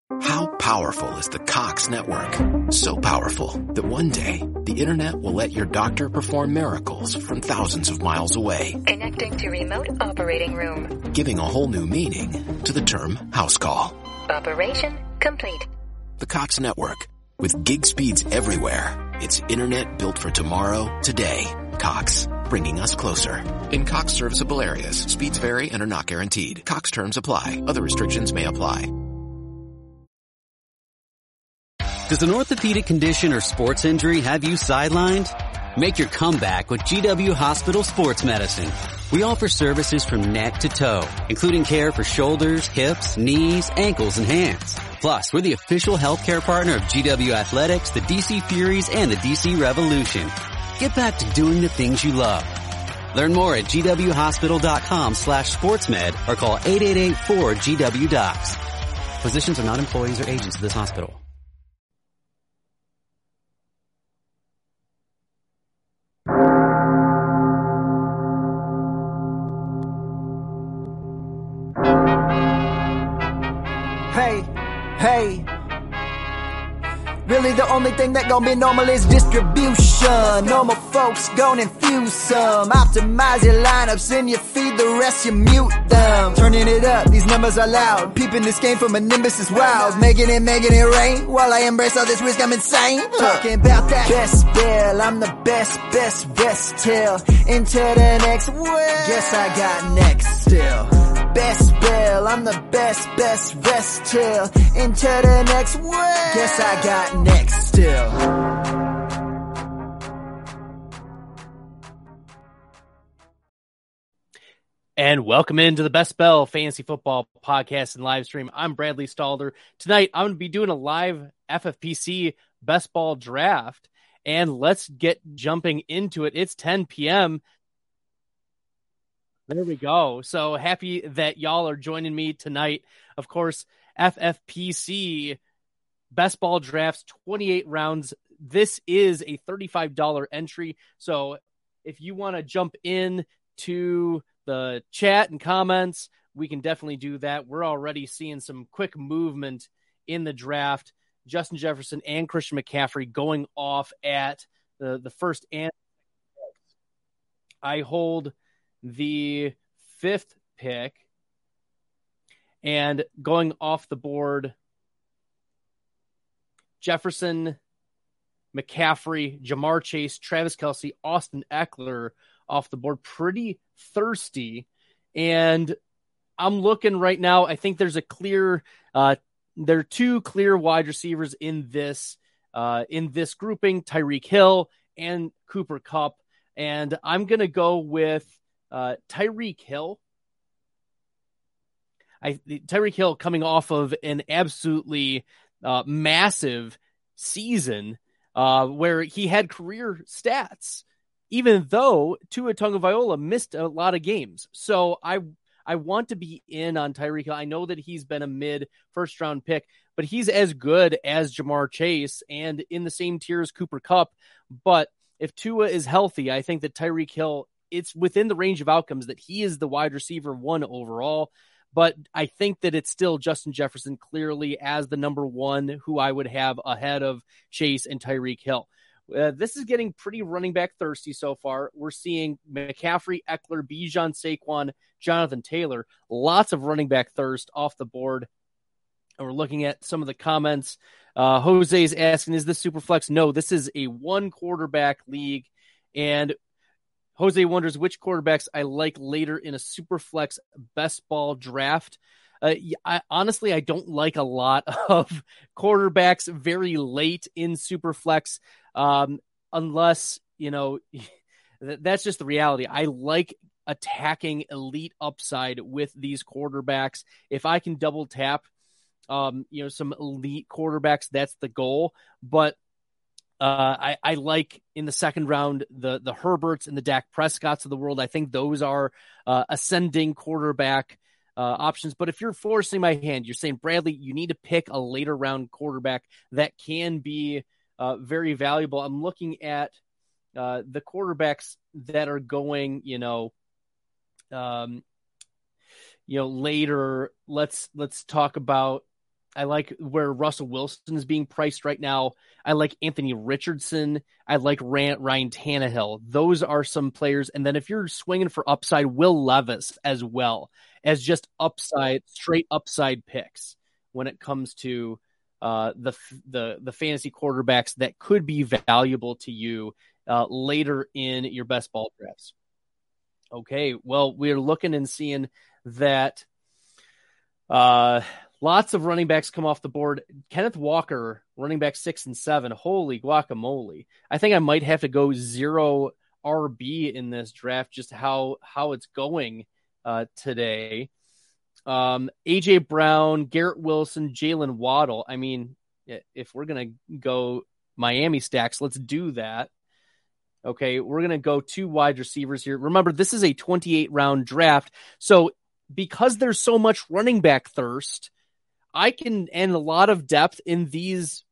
How powerful is the Cox network? So powerful that one day the internet will let your doctor perform miracles from thousands of miles away. Connecting to remote operating room. Giving a whole new meaning to the term house call. Operation complete. The Cox network. With gig speeds everywhere. It's internet built for tomorrow, today. Cox, bringing us closer. In Cox serviceable areas, speeds vary and are not guaranteed. Cox terms apply. Other restrictions may apply. Does an orthopedic condition or sports injury have you sidelined? Make your comeback with GW Hospital Sports Medicine. We offer services from neck to toe, including care for shoulders, hips, knees, ankles, and hands. Plus, we're the official healthcare partner of GW Athletics, the DC Furies, and the DC Revolution. Get back to doing the things you love. Learn more at gwhospital.com/sportsmed or call 888-4GW-DOCS. Physicians are not employees or agents of this hospital. Hey, really the only thing that gon' be normal is distribution. Normal folks gon' infuse some. Optimize your lineups and you feed the rest, you mute them. Turning it up, these numbers are loud. Peeping this game from a nimbus is wild. Making it rain. While I embrace all this risk, I'm insane. Talking about that best bill, I'm the best till into the next world. Guess I got next still. Best bill, I'm the best till into the next world. Guess I got next still. And welcome into the Best Bell Fantasy Football Podcast and live stream. I'm Bradley Stalder. Tonight, I'm going to be doing a live FFPC Best Ball Draft. And let's get jumping into it. It's 10 p.m. There we go. So happy that y'all are joining me tonight. Of course, FFPC Best Ball Drafts, 28 rounds. This is a $35 entry. So if you want to jump in to the chat and comments, we can definitely do that. We're already seeing some quick movement in the draft. Justin Jefferson and Christian McCaffrey going off at the first and I hold the 5th pick, and going off the board, Jefferson, McCaffrey, Jamar Chase, Travis Kelce, Austin Eckler off the board. Pretty thirsty. And I'm looking right now. I think there's a clear, there are two clear wide receivers in this grouping, Tyreek Hill and Cooper Kupp. And I'm going to go with Tyreek Hill. Tyreek Hill coming off of an absolutely massive season where he had career stats, even though Tua Tagovailoa missed a lot of games. So I want to be in on Tyreek Hill. I know that he's been a mid first round pick, but he's as good as Jamar Chase and in the same tier as Cooper Kupp. But if Tua is healthy, I think that Tyreek Hill, it's within the range of outcomes that he is the wide receiver 1 overall. But I think that it's still Justin Jefferson clearly as the number 1 who I would have ahead of Chase and Tyreek Hill. This is getting pretty running back thirsty so far. We're seeing McCaffrey, Eckler, Bijan, Saquon, Jonathan Taylor. Lots of running back thirst off the board. And we're looking at some of the comments. Jose's asking, is this super flex? No, this is a 1 quarterback league. And Jose wonders which quarterbacks I like later in a super flex best ball draft. Honestly, I don't like a lot of quarterbacks very late in super flex, unless, that's just the reality. I like attacking elite upside with these quarterbacks. If I can double tap, some elite quarterbacks, that's the goal. But I like in the second round the Herberts and the Dak Prescotts of the world. I think those are ascending quarterback options. But if you're forcing my hand, you're saying, Bradley, you need to pick a later round quarterback that can be very valuable. I'm looking at the quarterbacks that are going, later. Let's talk about I like where Russell Wilson is being priced right now. I like Anthony Richardson. I like Ryan Tannehill. Those are some players. And then if you're swinging for upside, Will Levis as well as just upside, straight upside picks when it comes to the fantasy quarterbacks that could be valuable to you later in your best ball drafts. Okay, well, we're looking and seeing that lots of running backs come off the board. Kenneth Walker, running back 6 and 7. Holy guacamole. I think I might have to go 0 RB in this draft, just how it's going today. AJ Brown, Garrett Wilson, Jalen Waddle. I mean, if we're going to go Miami stacks, let's do that. Okay, we're going to go 2 wide receivers here. Remember, this is a 28-round draft. So because there's so much running back thirst, and a lot of depth in these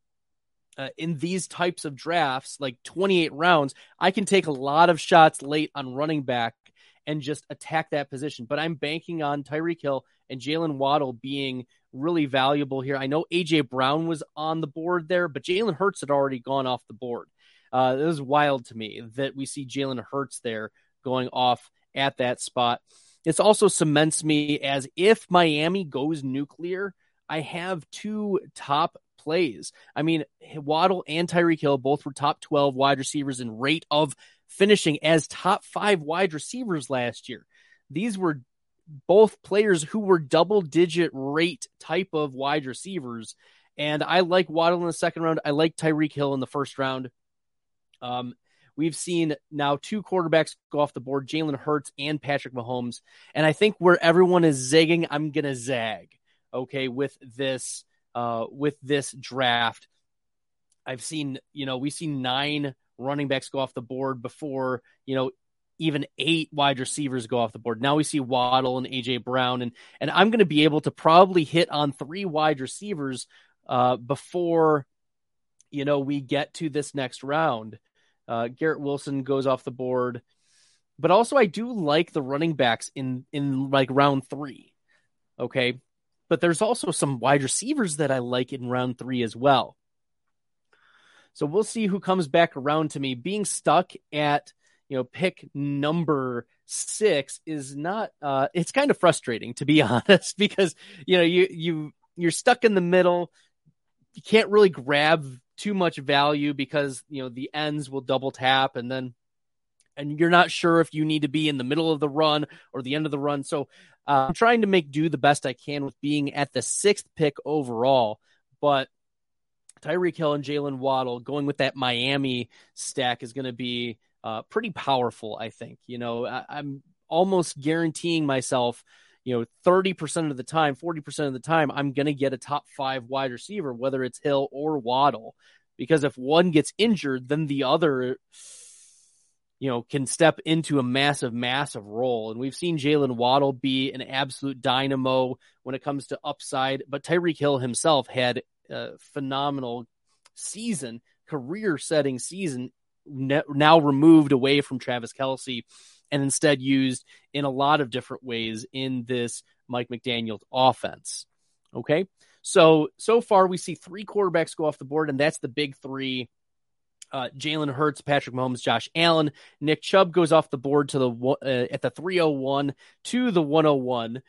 types of drafts, like 28 rounds, I can take a lot of shots late on running back and just attack that position. But I'm banking on Tyreek Hill and Jalen Waddle being really valuable here. I know AJ Brown was on the board there, but Jalen Hurts had already gone off the board. It was wild to me that we see Jalen Hurts there going off at that spot. This also cements me as if Miami goes nuclear, I have 2 top plays. I mean, Waddle and Tyreek Hill both were top 12 wide receivers in rate of finishing as top 5 wide receivers last year. These were both players who were double-digit rate type of wide receivers. And I like Waddle in the second round. I like Tyreek Hill in the first round. We've seen now 2 quarterbacks go off the board, Jalen Hurts and Patrick Mahomes. And I think where everyone is zagging, I'm going to zag. Okay, with this draft. I've seen, we've seen 9 running backs go off the board before, even 8 wide receivers go off the board. Now we see Waddle and AJ Brown, and I'm going to be able to probably hit on 3 wide receivers before, we get to this next round. Garrett Wilson goes off the board, but also I do like the running backs in like round 3. Okay. But there's also some wide receivers that I like in round 3 as well. So we'll see who comes back around to me. Being stuck at, pick number 6 is not, it's kind of frustrating, to be honest, because, you're stuck in the middle. You can't really grab too much value because, the ends will double tap and you're not sure if you need to be in the middle of the run or the end of the run. So I'm trying to do the best I can with being at the 6th pick overall. But Tyreek Hill and Jalen Waddle going with that Miami stack is going to be pretty powerful, I think. I'm almost guaranteeing myself, 30% of the time, 40% of the time, I'm going to get a top 5 wide receiver, whether it's Hill or Waddle. Because if one gets injured, then the other can step into a massive, massive role. And we've seen Jalen Waddle be an absolute dynamo when it comes to upside, but Tyreek Hill himself had a phenomenal season, career-setting season, now removed away from Travis Kelce and instead used in a lot of different ways in this Mike McDaniel offense. Okay, so far we see 3 quarterbacks go off the board, and that's the big 3. Jalen Hurts, Patrick Mahomes, Josh Allen. Nick Chubb goes off the board to at the 301 to the 101.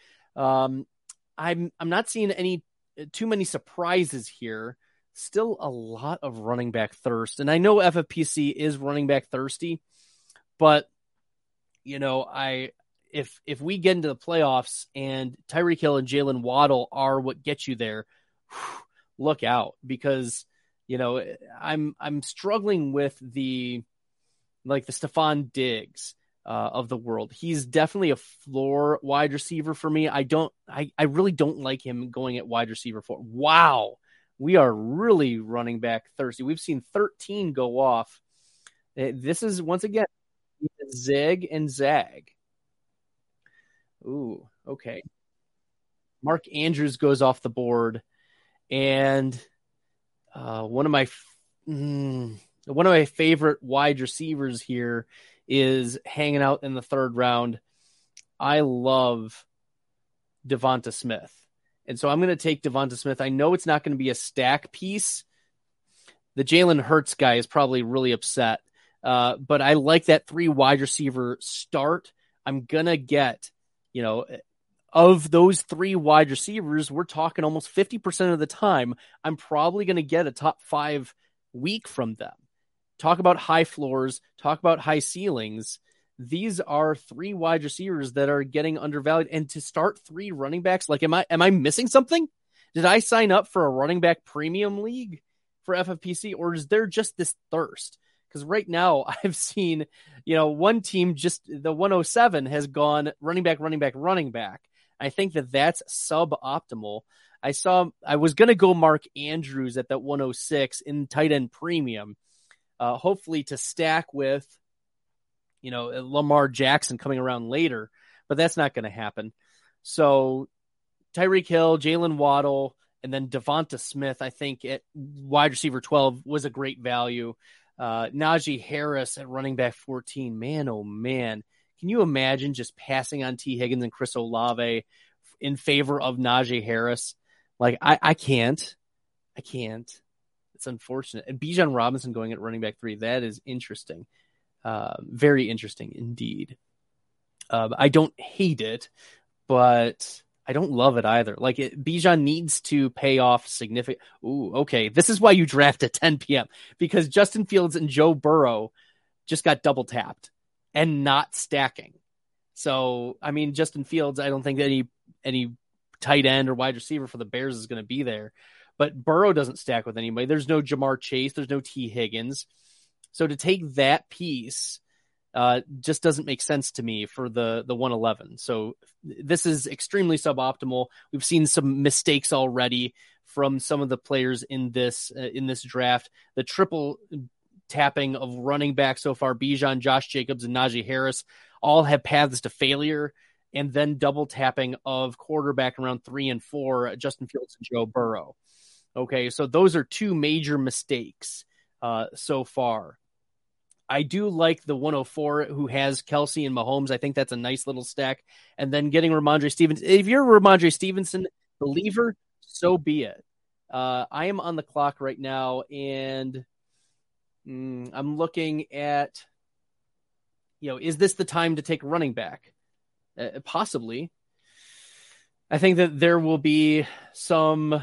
I'm not seeing too many surprises here. Still a lot of running back thirst, and I know FFPC is running back thirsty, but if we get into the playoffs and Tyreek Hill and Jalen Waddle are what gets you there, look out, because I'm struggling with the Stephon Diggs of the world. He's definitely a floor wide receiver for me. I really don't like him going at wide receiver 4. Wow. We are really running back thirsty. We've seen 13 go off. This is once again zig and zag. Ooh, okay. Mark Andrews goes off the board, and one of my favorite wide receivers here is hanging out in the 3rd round. I love Devonta Smith. And so I'm going to take Devonta Smith. I know it's not going to be a stack piece. The Jalen Hurts guy is probably really upset. But I like that 3 wide receiver start. I'm going to get, of those 3 wide receivers, we're talking almost 50% of the time, I'm probably going to get a top 5 week from them. Talk about high floors, talk about high ceilings. These are 3 wide receivers that are getting undervalued. And to start 3 running backs, like, am I missing something? Did I sign up for a running back premium league for FFPC, or is there just this thirst? Because right now I've seen, one team, just the 107 has gone running back. I think that's suboptimal. I was going to go Mark Andrews at that 106 in tight end premium, hopefully to stack with, Lamar Jackson coming around later, but that's not going to happen. So Tyreek Hill, Jalen Waddle, and then Devonta Smith, I think at wide receiver 12 was a great value. Najee Harris at running back 14. Man, oh man. Can you imagine just passing on T. Higgins and Chris Olave in favor of Najee Harris? Like, I can't. It's unfortunate. And Bijan Robinson going at running back 3. That is interesting. Very interesting indeed. I don't hate it, but I don't love it either. Like, Bijan needs to pay off significant. Ooh, okay. This is why you draft at 10 p.m. because Justin Fields and Joe Burrow just got double tapped and not stacking. So, I mean, Justin Fields, I don't think any tight end or wide receiver for the Bears is going to be there. But Burrow doesn't stack with anybody. There's no Jamar Chase. There's no T. Higgins. So to take that piece just doesn't make sense to me for the 111. So this is extremely suboptimal. We've seen some mistakes already from some of the players in this draft. The triple tapping of running back so far, Bijan, Josh Jacobs, and Najee Harris, all have paths to failure. And then double tapping of quarterback around 3 and 4, Justin Fields and Joe Burrow. Okay, so those are 2 major mistakes so far. I do like the 104 who has Kelsey and Mahomes. I think that's a nice little stack. And then getting Ramondre Stevenson. If you're a Ramondre Stevenson believer, so be it. I am on the clock right now, and I'm looking at, is this the time to take a running back? Possibly. I think that there will be some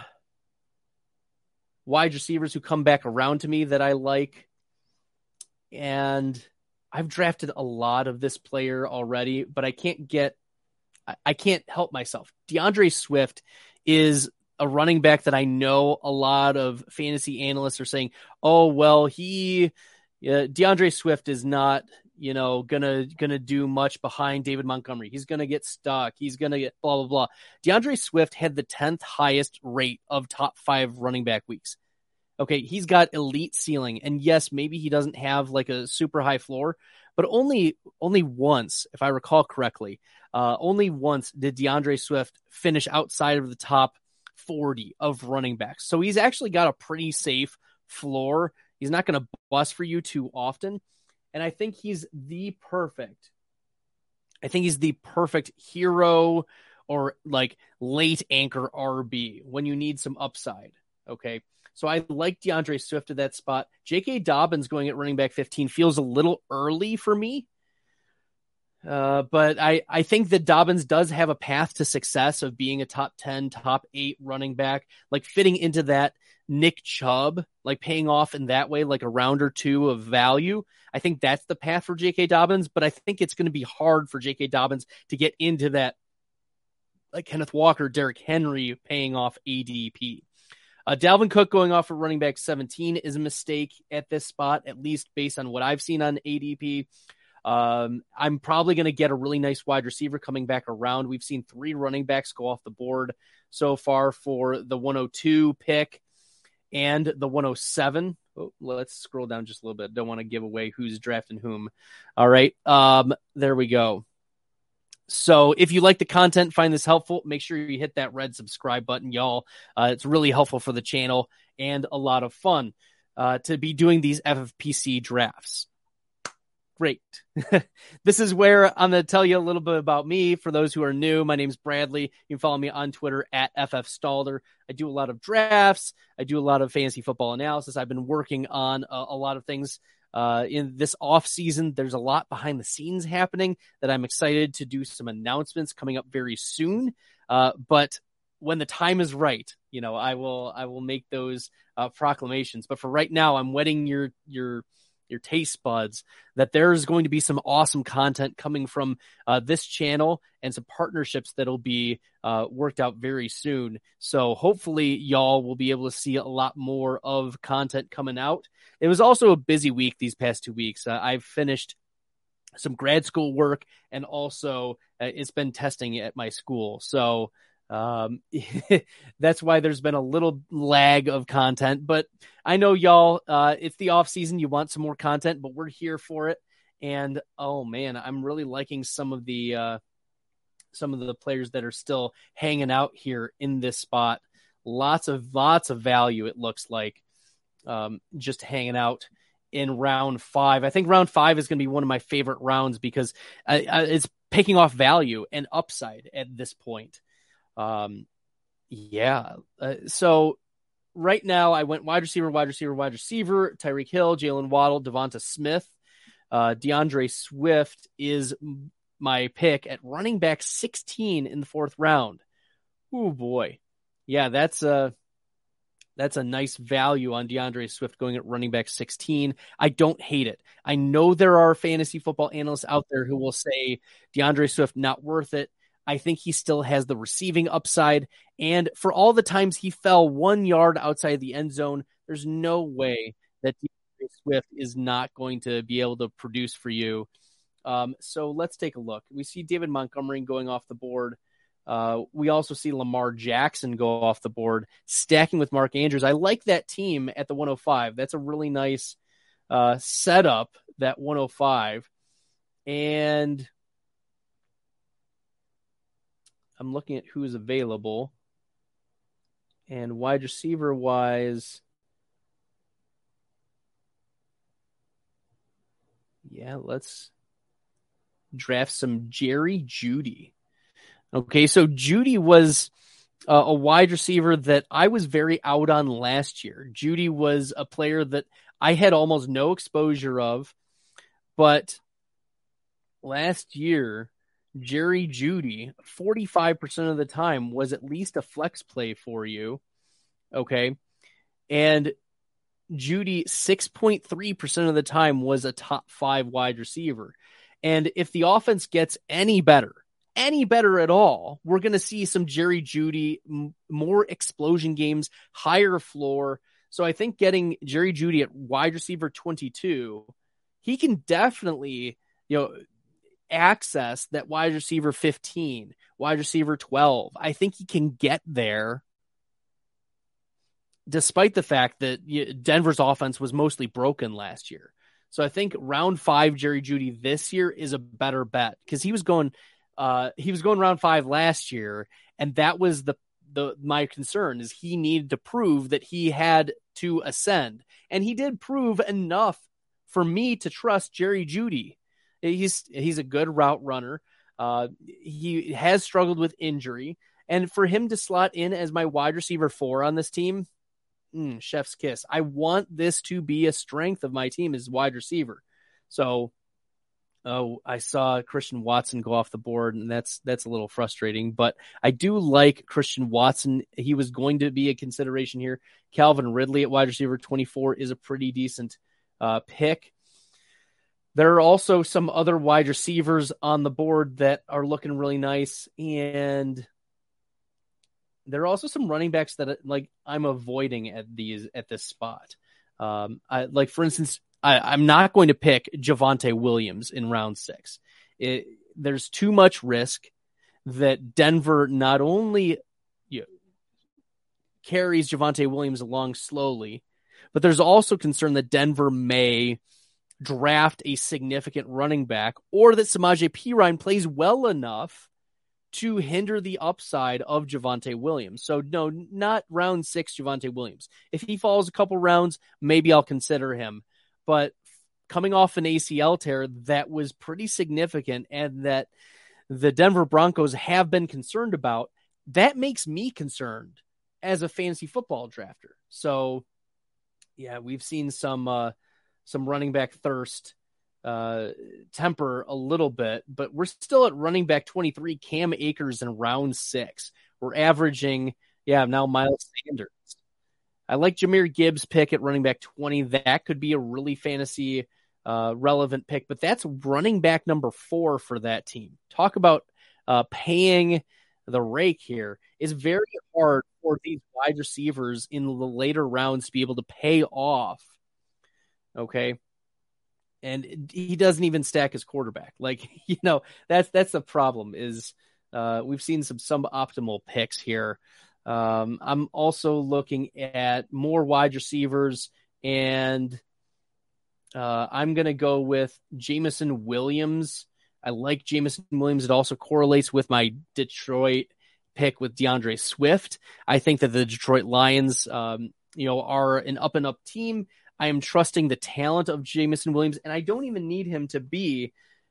wide receivers who come back around to me that I like. And I've drafted a lot of this player already, but I can't help myself. DeAndre Swift is a running back that I know a lot of fantasy analysts are saying, oh, well, DeAndre Swift is not, gonna do much behind David Montgomery. He's gonna get stuck. He's gonna get blah, blah, blah. DeAndre Swift had the 10th highest rate of top 5 running back weeks. Okay, he's got elite ceiling, and yes, maybe he doesn't have like a super high floor, but only once, if I recall correctly, only once did DeAndre Swift finish outside of the top 40 of running backs. So he's actually got a pretty safe floor. He's not going to bust for you too often, and I think he's the perfect hero or like late anchor RB when you need some upside. Okay. So I like DeAndre Swift at that spot. J.K. Dobbins going at running back 15 feels a little early for me. But I think that Dobbins does have a path to success of being a top 10, top 8 running back, like fitting into that Nick Chubb, like paying off in that way, like a round or 2 of value. I think that's the path for J.K. Dobbins, but I think it's going to be hard for J.K. Dobbins to get into that, like Kenneth Walker, Derrick Henry paying off ADP. Dalvin Cook going off for running back 17 is a mistake at this spot, at least based on what I've seen on ADP. I'm probably going to get a really nice wide receiver coming back around. We've seen 3 running backs go off the board so far for the 102 pick and the 107. Oh, let's scroll down just a little bit. Don't want to give away who's drafting whom. All right. There we go. So if you like the content, find this helpful, make sure you hit that red subscribe button, y'all. It's really helpful for the channel and a lot of fun to be doing these FFPC drafts. Great. This is where I'm going to tell you a little bit about me. For those who are new, my name's Bradley. You can follow me on Twitter at FFStalder. I do a lot of drafts. I do a lot of fantasy football analysis. I've been working on a lot of things in this off season. There's a lot behind the scenes happening that I'm excited to do some announcements coming up very soon. But when the time is right, I will make those proclamations. But for right now, I'm wetting your taste buds that there's going to be some awesome content coming from this channel and some partnerships that'll be worked out very soon. So hopefully y'all will be able to see a lot more of content coming out. It was also a busy week these past 2 weeks. I've finished some grad school work, and also it's been testing at my school. So that's why there's been a little lag of content, but I know y'all, it's the off season. You want some more content, but we're here for it. And oh man, I'm really liking some of the players that are still hanging out here in this spot. Lots of value. It looks like, just hanging out in round 5. I think round 5 is going to be one of my favorite rounds because it's picking off value and upside at this point. So right now I went wide receiver, Tyreek Hill, Jalen Waddle, Devonta Smith, DeAndre Swift is my pick at running back 16 in the 4th round. Oh boy. Yeah, that's a nice value on DeAndre Swift going at running back 16. I don't hate it. I know there are fantasy football analysts out there who will say DeAndre Swift not worth it. I think he still has the receiving upside. And for all the times he fell 1 yard outside the end zone, there's no way that DeAndre Swift is not going to be able to produce for you. So let's take a look. We see David Montgomery going off the board. We also see Lamar Jackson go off the board, stacking with Mark Andrews. I like that team at the 105. That's a really nice setup, that 105. And I'm looking at who is available. And wide receiver wise, let's draft some Jerry Jeudy. Okay, so Jeudy was a wide receiver that I was very out on last year. Jeudy was a player that I had almost no exposure of, but last year, Jerry Jeudy, 45% of the time was at least a flex play for you. Okay. And Jeudy, 6.3% of the time was a top 5 wide receiver. And if the offense gets any better at all, we're going to see some Jerry Jeudy, more explosion games, higher floor. So I think getting Jerry Jeudy at wide receiver 22, he can definitely, access that wide receiver 15, wide receiver 12. I think he can get there despite the fact that Denver's offense was mostly broken last year. So I think round 5 Jerry Jeudy this year is a better bet because he was going round 5 last year, and that was my concern is he needed to prove that he had to ascend, and he did prove enough for me to trust Jerry Jeudy. He's a good route runner. He has struggled with injury, and for him to slot in as my wide receiver 4 on this team, chef's kiss. I want this to be a strength of my team as wide receiver. So, I saw Christian Watson go off the board, and that's a little frustrating, but I do like Christian Watson. He was going to be a consideration here. Calvin Ridley at wide receiver 24 is a pretty decent pick. There are also some other wide receivers on the board that are looking really nice, and there are also some running backs that I'm avoiding at this spot. For instance, I'm not going to pick Javonte Williams in round 6. There's too much risk that Denver not only carries Javonte Williams along slowly, but there's also concern that Denver may draft a significant running back, or that Samaje Perine plays well enough to hinder the upside of Javonte Williams. So no, not round 6 Javonte Williams. If he falls a couple rounds, maybe I'll consider him. But coming off an ACL tear that was pretty significant and that the Denver Broncos have been concerned about, that makes me concerned as a fantasy football drafter. So, yeah, we've seen some running back thirst temper a little bit, but we're still at running back 23, Cam Akers in round 6. We're averaging, now Miles Sanders. I like Jahmyr Gibbs' pick at running back 20. That could be a really fantasy relevant pick, but that's running back number 4 for that team. Talk about paying the rake here. It's very hard for these wide receivers in the later rounds to be able to pay off. Okay. And he doesn't even stack his quarterback. Like, that's the problem is we've seen some suboptimal picks here. I'm also looking at more wide receivers, and I'm going to go with Jameson Williams. I like Jameson Williams. It also correlates with my Detroit pick with DeAndre Swift. I think that the Detroit Lions, are an up and up team. I am trusting the talent of Jameson Williams, and I don't even need him to be,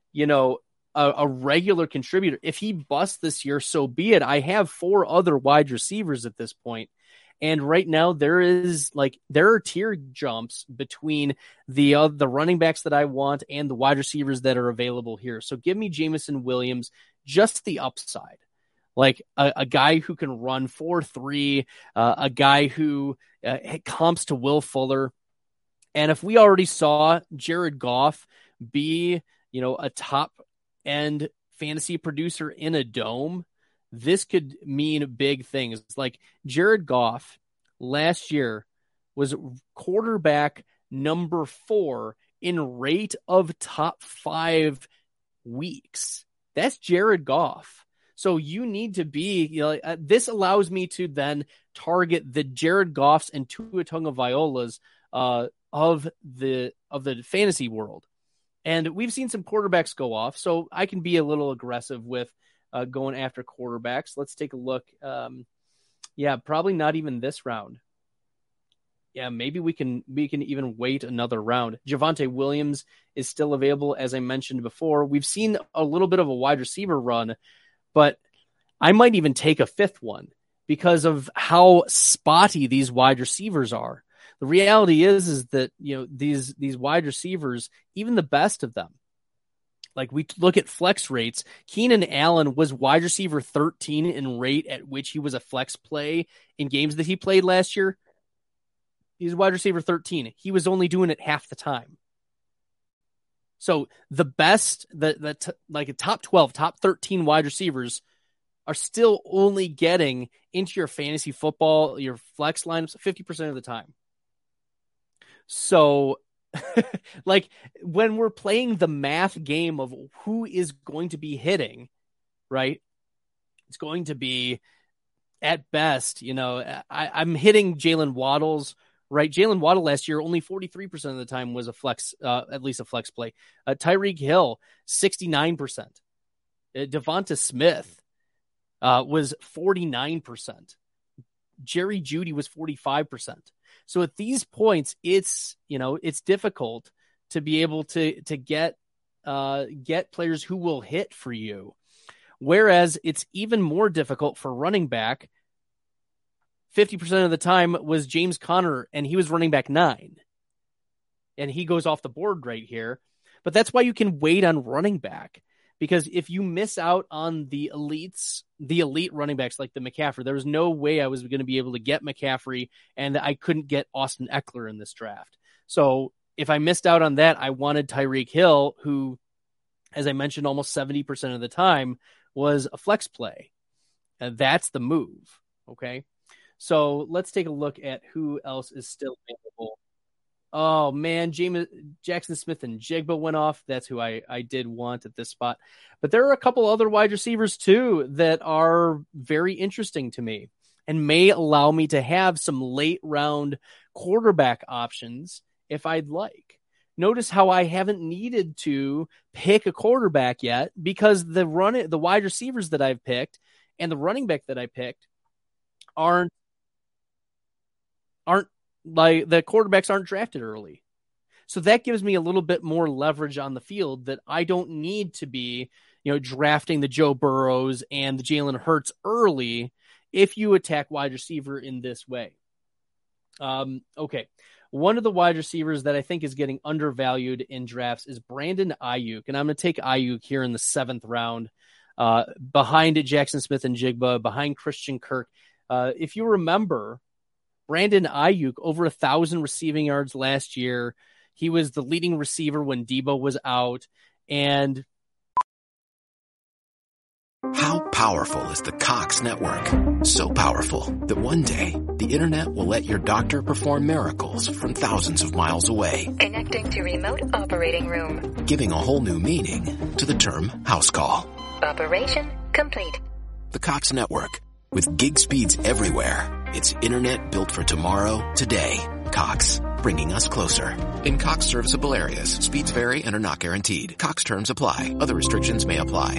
a regular contributor. If he busts this year, so be it. I have 4 other wide receivers at this point. And right now there are tier jumps between the running backs that I want and the wide receivers that are available here. So give me Jameson Williams, just the upside, like a guy who can run 4.3, a guy who comps to Will Fuller. And if we already saw Jared Goff be, a top end fantasy producer in a dome, this could mean big things. Like Jared Goff last year was quarterback number 4 in rate of top 5 weeks. That's Jared Goff. So you need to be, this allows me to then target the Jared Goffs and Tua Tagovailoas of the fantasy world. And we've seen some quarterbacks go off, so I can be a little aggressive with going after quarterbacks. Let's take a look. Probably not even this round. Yeah, maybe we can even wait another round. Javonte Williams is still available, as I mentioned before. We've seen a little bit of a wide receiver run, but I might even take a 5th one because of how spotty these wide receivers are. The reality is that, these wide receivers, even the best of them, like we look at flex rates, Keenan Allen was wide receiver 13 in rate at which he was a flex play in games that he played last year. He's wide receiver 13. He was only doing it half the time. So the best, like a top 12, top 13 wide receivers are still only getting into your fantasy football, your flex lineups 50% of the time. So like when we're playing the math game of who is going to be hitting, right? It's going to be at best, I'm hitting Jalen Waddle's, right? Jalen Waddle last year, only 43% of the time was a flex, at least a flex play. Tyreek Hill, 69%. Devonta Smith was 49%. Jerry Jeudy was 45%. So at these points, it's difficult to be able to get players who will hit for you. Whereas it's even more difficult for running back. 50% of the time was James Conner, and he was running back 9. And he goes off the board right here. But that's why you can wait on running back. Because if you miss out on the elite running backs like the McCaffrey, there was no way I was going to be able to get McCaffrey, and I couldn't get Austin Eckler in this draft. So if I missed out on that, I wanted Tyreek Hill, who, as I mentioned, almost 70% of the time was a flex play. And that's the move. Okay. So let's take a look at who else is still available. Oh, man, Jackson Smith and Jigba went off. That's who I did want at this spot. But there are a couple other wide receivers, too, that are very interesting to me and may allow me to have some late-round quarterback options if I'd like. Notice how I haven't needed to pick a quarterback yet because the wide receivers that I've picked and the running back that I picked aren't like the quarterbacks aren't drafted early. So that gives me a little bit more leverage on the field that I don't need to be, drafting the Joe Burrows and the Jalen Hurts early if you attack wide receiver in this way. Okay. One of the wide receivers that I think is getting undervalued in drafts is Brandon Ayuk. And I'm going to take Ayuk here in the 7th round, behind Jackson Smith and Jigba, behind Christian Kirk. If you remember, Brandon Ayuk, over 1,000 receiving yards last year. He was the leading receiver when Debo was out. And How powerful is the Cox network? So powerful that one day the internet will let your doctor perform miracles from thousands of miles away. Connecting to remote operating room. Giving a whole new meaning to the term house call. Operation complete. The Cox network. With gig speeds everywhere, it's internet built for tomorrow, today. Cox, bringing us closer. In Cox serviceable areas, speeds vary and are not guaranteed. Cox terms apply. Other restrictions may apply.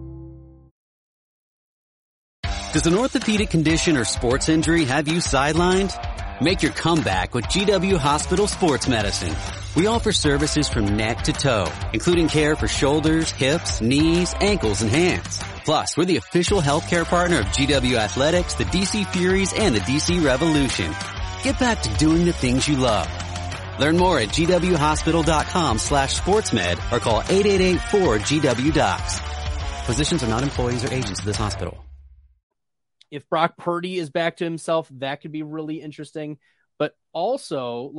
Does an orthopedic condition or sports injury have you sidelined? Make your comeback with GW Hospital Sports Medicine. We offer services from neck to toe, including care for shoulders, hips, knees, ankles, and hands. Plus, we're the official healthcare partner of GW Athletics, the DC Furies, and the DC Revolution. Get back to doing the things you love. Learn more at gwhospital.com/sportsmed or call 888-4GW-DOCS. Physicians are not employees or agents of this hospital. if Brock Purdy is back to himself, that could be really interesting. But also,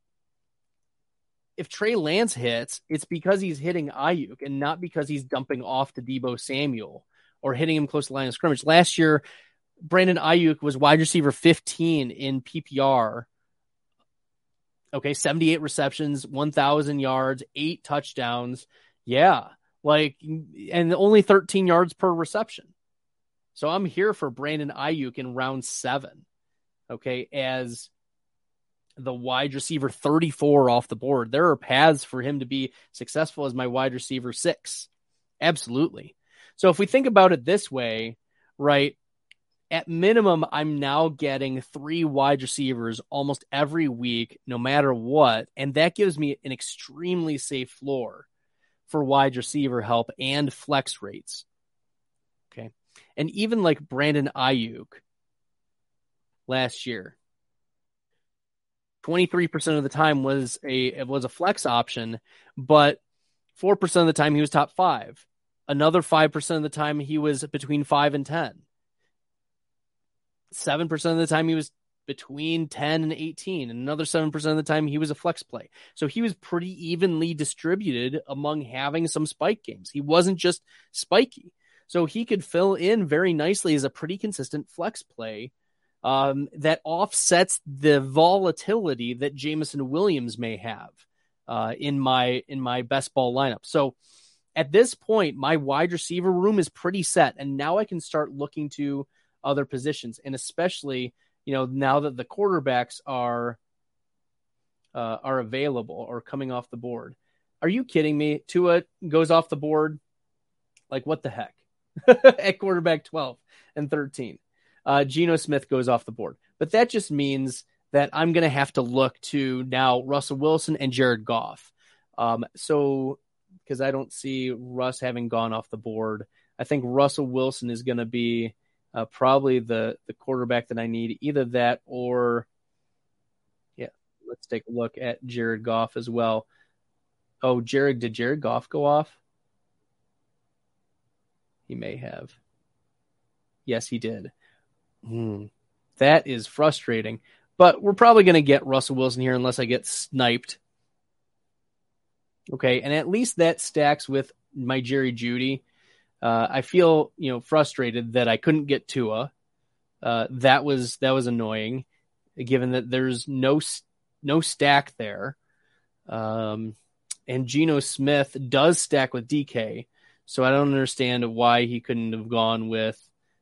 if Trey Lance hits, it's because he's hitting Ayuk and not because he's dumping off to Deebo Samuel or hitting him close to the line of scrimmage. Last year, Brandon Ayuk was wide receiver 15 in PPR. Okay, 78 receptions, 1,000 yards, 8 touchdowns. Yeah, and only 13 yards per reception. So I'm here for Brandon Ayuk in round 7, okay, as the wide receiver 34 off the board. There are paths for him to be successful as my wide receiver 6. Absolutely. So if we think about it this way, right, at minimum, I'm now getting 3 wide receivers almost every week, no matter what. And that gives me an extremely safe floor for wide receiver help and flex rates. Okay. And even like Brandon Ayuk last year, 23% of the time was a flex option, but 4% of the time he was top 5. Another 5% of the time he was between 5 and 10. 7% of the time he was between 10 and 18. And another 7% of the time he was a flex play. So he was pretty evenly distributed among having some spike games. He wasn't just spiky. So he could fill in very nicely as a pretty consistent flex play that offsets the volatility that Jameson Williams may have in my best ball lineup. So at this point, my wide receiver room is pretty set, and now I can start looking to other positions, and especially now that the quarterbacks are available or coming off the board. Are you kidding me? Tua goes off the board. What the heck? At quarterback 12 and 13. Geno Smith goes off the board. But that just means that I'm going to have to look to now Russell Wilson and Jared Goff. So because I don't see Russ having gone off the board, I think Russell Wilson is going to be probably the quarterback that I need. Either that or, let's take a look at Jared Goff as well. Oh, did Jared Goff go off? He may have. Yes, he did. That is frustrating. But we're probably going to get Russell Wilson here unless I get sniped. Okay, and at least that stacks with my Jerry Jeudy. I feel frustrated that I couldn't get Tua. That was annoying, given that there's no stack there. And Geno Smith does stack with DK. So I don't understand why he couldn't have gone with,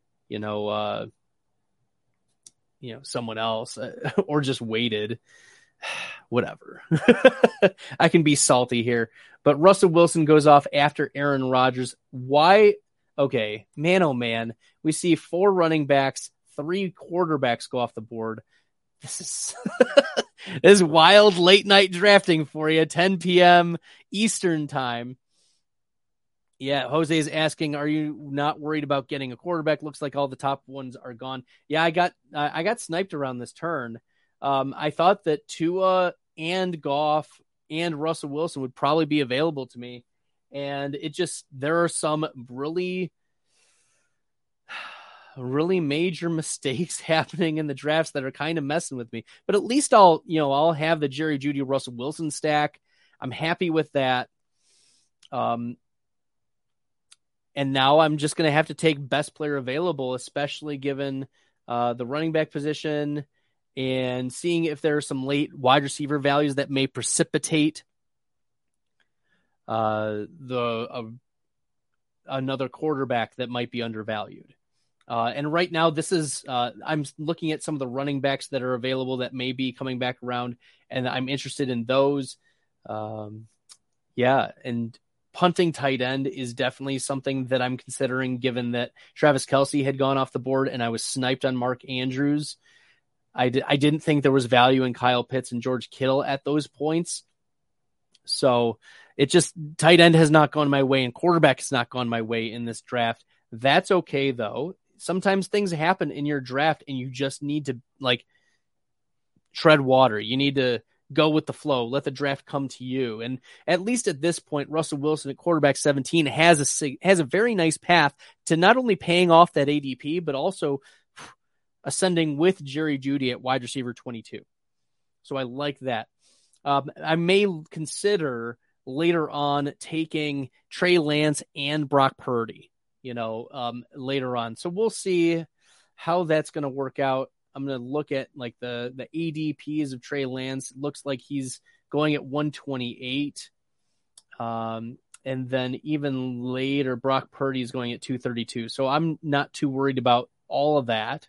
someone else or just waited. Whatever. I can be salty here. But Russell Wilson goes off after Aaron Rodgers. Why? Okay, man, oh man. We see 4 running backs, 3 quarterbacks go off the board. This is this is wild late night drafting for you, 10 p.m. Eastern time. Yeah, Jose is asking, are you not worried about getting a quarterback? Looks like all the top ones are gone. Yeah, I got sniped around this turn. I thought that Tua and Goff and Russell Wilson would probably be available to me. And there are some really major mistakes happening in the drafts that are kind of messing with me. But at least I'll have the Jerry Jeudy, Russell Wilson stack. I'm happy with that. And now I'm just going to have to take best player available, especially given the running back position and seeing if there are some late wide receiver values that may precipitate another quarterback that might be undervalued. And right now I'm looking at some of the running backs that are available that may be coming back around, and I'm interested in those. And punting tight end is definitely something that I'm considering, given that Travis Kelce had gone off the board and I was sniped on Mark Andrews. I didn't think there was value in Kyle Pitts and George Kittle at those points. So tight end has not gone my way and quarterback has not gone my way in this draft. That's okay though. Sometimes things happen in your draft and you just need to tread water. You need to go with the flow, let the draft come to you. And at least at this point, Russell Wilson at quarterback 17 has a very nice path to not only paying off that ADP, but also ascending with Jerry Jeudy at wide receiver 22. So I like that. I may consider later on taking Trey Lance and Brock Purdy, later on. So we'll see how that's going to work out. I'm going to look at the ADPs of Trey Lance. It looks like he's going at 128. And then even later, Brock Purdy is going at 232. So I'm not too worried about all of that.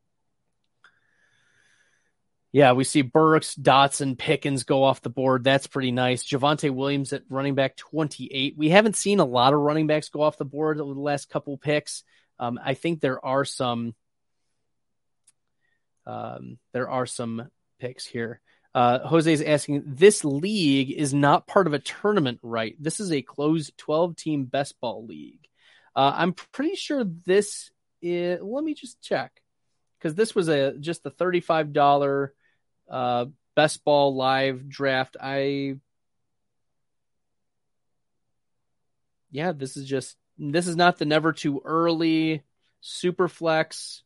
Yeah, we see Burks, Dotson, Pickens go off the board. That's pretty nice. Javonte Williams at running back 28. We haven't seen a lot of running backs go off the board over the last couple picks. I think there are some picks here. Jose is asking, this league is not part of a tournament, right? This is a closed 12-team best ball league. I'm pretty sure this is, let me just check, because this was just the $35 best ball live draft. This is not the never too early super flex.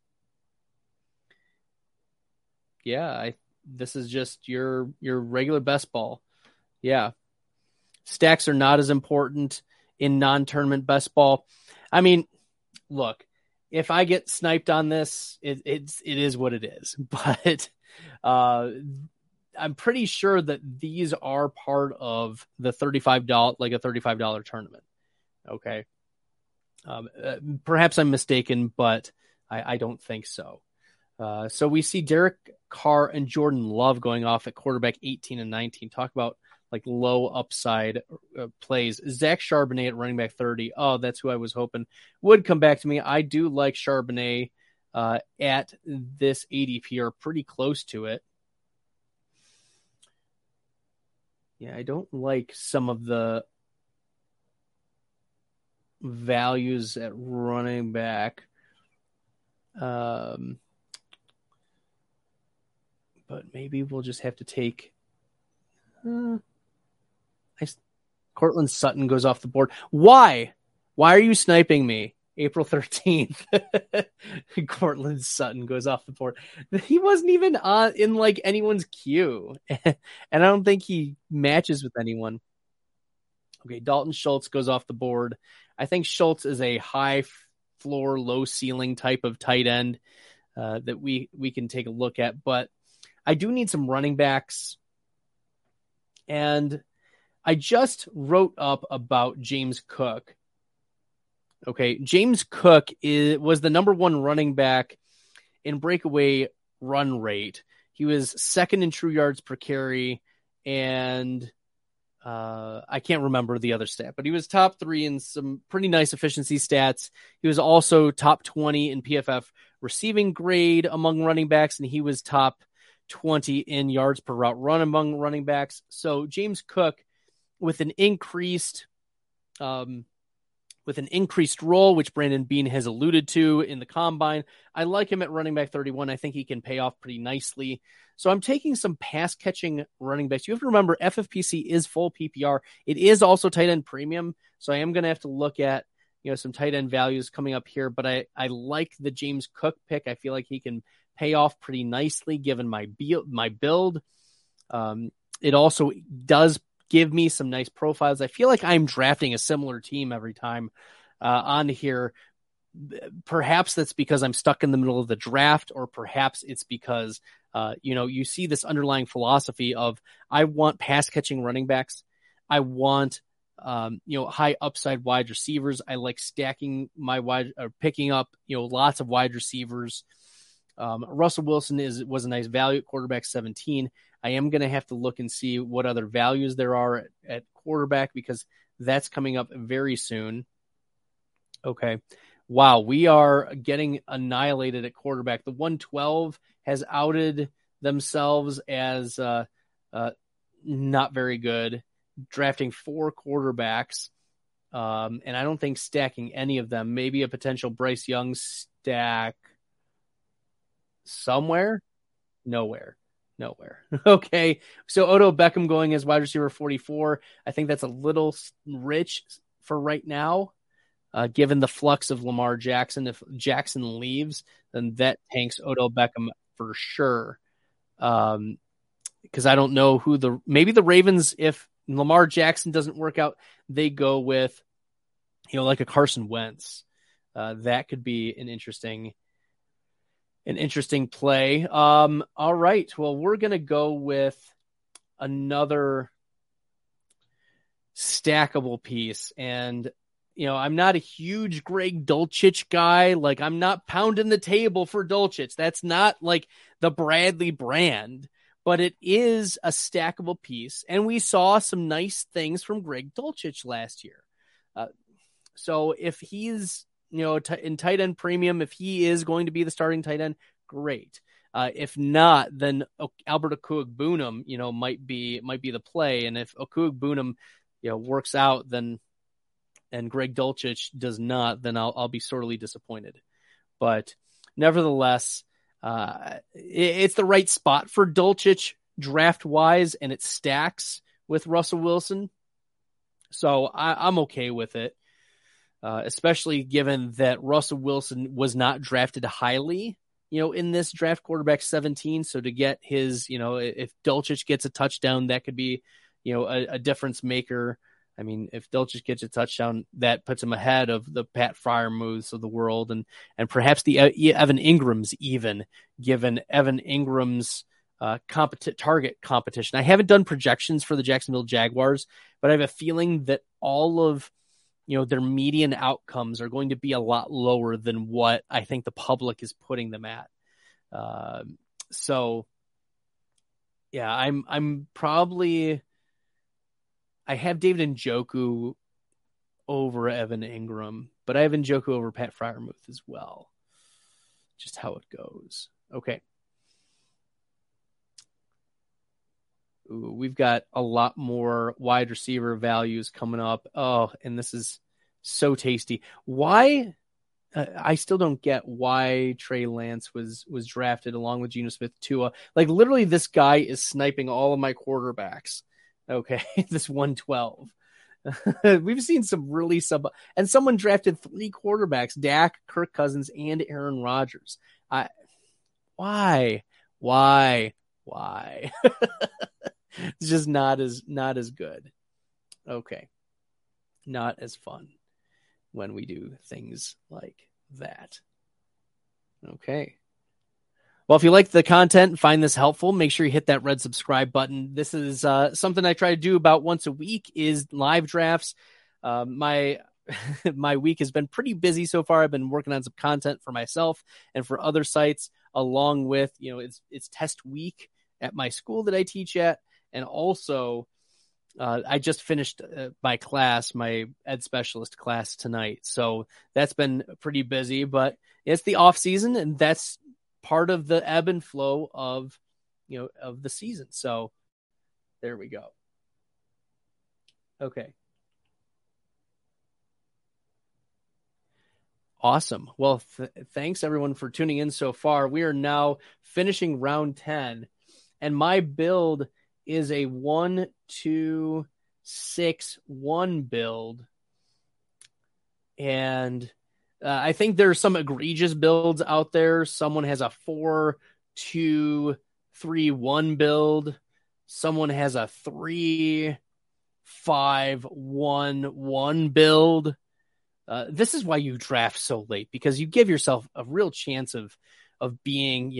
Yeah, this is just your regular best ball. Yeah. Stacks are not as important in non-tournament best ball. I mean, look, if I get sniped on this, it is what it is. But I'm pretty sure that these are part of the $35, like a $35 tournament. Okay. Perhaps I'm mistaken, but I don't think so. So we see Derek Carr and Jordan Love going off at quarterback 18 and 19. Talk about low upside plays. Zach Charbonnet at running back 30. Oh, that's who I was hoping would come back to me. I do like Charbonnet at this ADP, or pretty close to it. Yeah, I don't like some of the values at running back. But maybe we'll just have to take Cortland Sutton goes off the board. Why are you sniping me? April 13th. Cortland Sutton goes off the board. He wasn't even in anyone's queue. And I don't think he matches with anyone. Okay, Dalton Schultz goes off the board. I think Schultz is a high floor, low ceiling type of tight end that we can take a look at. But I do need some running backs. And I just wrote up about James Cook. Okay, James Cook was the number one running back in breakaway run rate. He was second in true yards per carry, and I can't remember the other stat, but he was top 3 in some pretty nice efficiency stats. He was also top 20 in PFF receiving grade among running backs, and he was top 20 in yards per route run among running backs. So James Cook with an increased role, which Brandon Beane has alluded to in the combine. I like him at running back 31. I think he can pay off pretty nicely. So I'm taking some pass catching running backs. You have to remember FFPC is full PPR. It is also tight end premium. So I am going to have to look at, some tight end values coming up here, but I like the James Cook pick. I feel like he can pay off pretty nicely given my build. It also does give me some nice profiles. I feel like I'm drafting a similar team every time on here. Perhaps that's because I'm stuck in the middle of the draft, or perhaps it's because, you see this underlying philosophy of I want pass catching running backs. I want, high upside wide receivers. I like stacking picking up, lots of wide receivers. Russell Wilson was a nice value at quarterback 17. I am going to have to look and see what other values there are at quarterback, because that's coming up very soon. Okay. Wow. We are getting annihilated at quarterback. The 112 has outed themselves as not very good, drafting 4 quarterbacks. And I don't think stacking any of them. Maybe a potential Bryce Young stack somewhere. Nowhere. Okay. So Odell Beckham going as wide receiver 44. I think that's a little rich for right now, given the flux of Lamar Jackson. If Jackson leaves, then that tanks Odell Beckham for sure. Because I don't know maybe the Ravens, if Lamar Jackson doesn't work out, they go with, like a Carson Wentz. That could be an interesting play. All right. Well, we're going to go with another stackable piece. And, I'm not a huge Greg Dulcich guy. Like, I'm not pounding the table for Dulcich. That's not like the Bradley brand, but it is a stackable piece. And we saw some nice things from Greg Dulcich last year. So if he's, in tight end premium, if he is going to be the starting tight end, great. If not, then Albert Okuegbunam, might be the play. And if Okuegbunam, works out, then, and Greg Dulcich does not, then I'll be sorely disappointed. But nevertheless, it's the right spot for Dulcich draft wise, and it stacks with Russell Wilson. So I'm okay with it. Especially given that Russell Wilson was not drafted highly, in this draft, quarterback 17. So to get his, if Dulcich gets a touchdown, that could be, a difference maker. I mean, if Dulcich gets a touchdown, that puts him ahead of the Pat Freiermuths of the world, and perhaps the Evan Ingrams, even given Evan Ingram's target competition. I haven't done projections for the Jacksonville Jaguars, but I have a feeling that all of their median outcomes are going to be a lot lower than what I think the public is putting them at. So yeah, I'm probably, I have David Njoku over Evan Ingram, but I have Njoku over Pat Freiermuth as well. Just how it goes. Okay. Ooh, we've got a lot more wide receiver values coming up. Oh, and this is so tasty. Why? I still don't get why Trey Lance was drafted along with Geno Smith Tua. Like, literally, this guy is sniping all of my quarterbacks. Okay, this 112. We've seen some really and someone drafted 3 quarterbacks: Dak, Kirk Cousins, and Aaron Rodgers. Why? It's just not as good. Okay. Not as fun when we do things like that. Okay. Well, if you like the content and find this helpful, make sure you hit that red subscribe button. This is something I try to do about once a week, is live drafts. My week has been pretty busy so far. I've been working on some content for myself and for other sites, along with, it's test week at my school that I teach at. And also, I just finished my class, my ed specialist class tonight. So that's been pretty busy, but it's the off season, and that's part of the ebb and flow of, of the season. So there we go. Okay. Awesome. Well, thanks everyone for tuning in so far. We are now finishing round 10, and my build is a 1-2-6-1 build. And I think there's some egregious builds out there. Someone has a 4-2-3-1 build. Someone has a 3-5-1-1 build. This is why you draft so late, because you give yourself a real chance of being,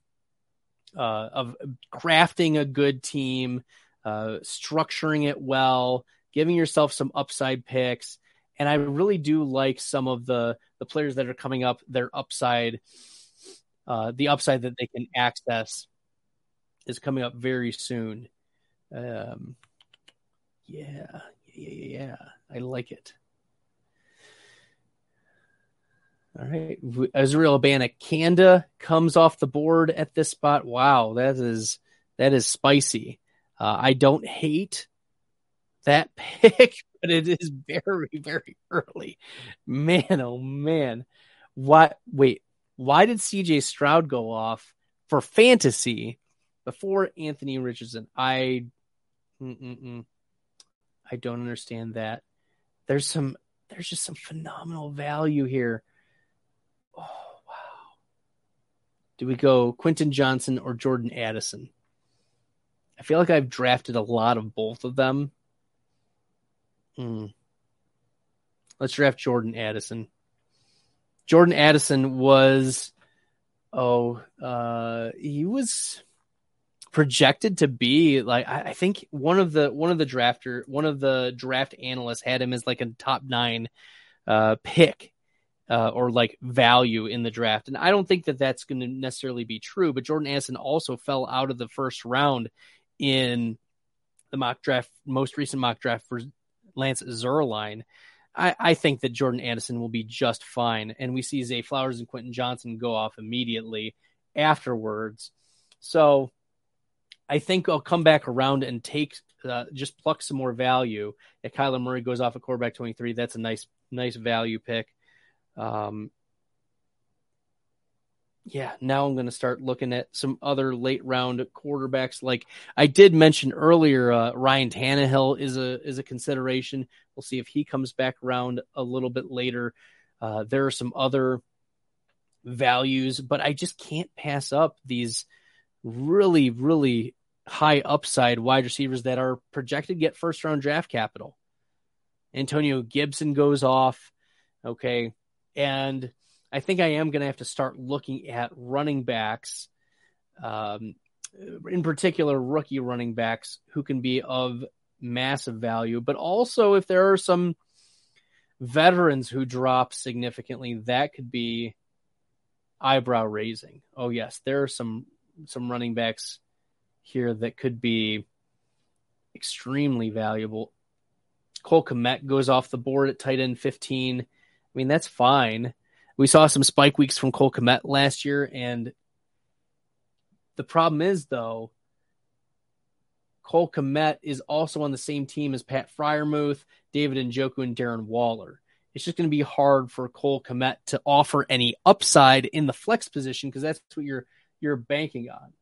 of crafting a good team, structuring it well, giving yourself some upside picks. And I really do like some of the players that are coming up, their upside, the upside that they can access is coming up very soon. Yeah. I like it. All right. Israel Abanikanda comes off the board at this spot. Wow, that is spicy. I don't hate that pick, but it is very, very early. Man, oh man. Why did CJ Stroud go off for fantasy before Anthony Richardson? I don't understand that. There's just some phenomenal value here. Oh, wow. Do we go Quentin Johnson or Jordan Addison? I feel like I've drafted a lot of both of them. Let's draft Jordan Addison. Jordan Addison was, he was projected to be like, I think one of the draft analysts had him as like a top 9 pick. Or like value in the draft. And I don't think that that's going to necessarily be true, but Jordan Addison also fell out of the first round in the mock draft, most recent mock draft for Lance Zierlein. I think that Jordan Addison will be just fine. And we see Zay Flowers and Quentin Johnson go off immediately afterwards. So I think I'll come back around and take, just pluck some more value. If Kyler Murray goes off at quarterback 23, that's a nice value pick. Now I'm going to start looking at some other late round quarterbacks. Like I did mention earlier, Ryan Tannehill is a consideration. We'll see if he comes back around a little bit later. There are some other values, but I just can't pass up these really, really high upside wide receivers that are projected to get first round draft capital. Antonio Gibson goes off. Okay. And I think I am going to have to start looking at running backs, in particular rookie running backs who can be of massive value, but also if there are some veterans who drop significantly, that could be eyebrow raising. Oh yes, there are some running backs here that could be extremely valuable. Cole Kmet goes off the board at tight end 15. I mean, that's fine. We saw some spike weeks from Cole Kmet last year, and the problem is, though, Cole Kmet is also on the same team as Pat Freiermuth, David Njoku, and Darren Waller. It's just going to be hard for Cole Kmet to offer any upside in the flex position because that's what you're banking on.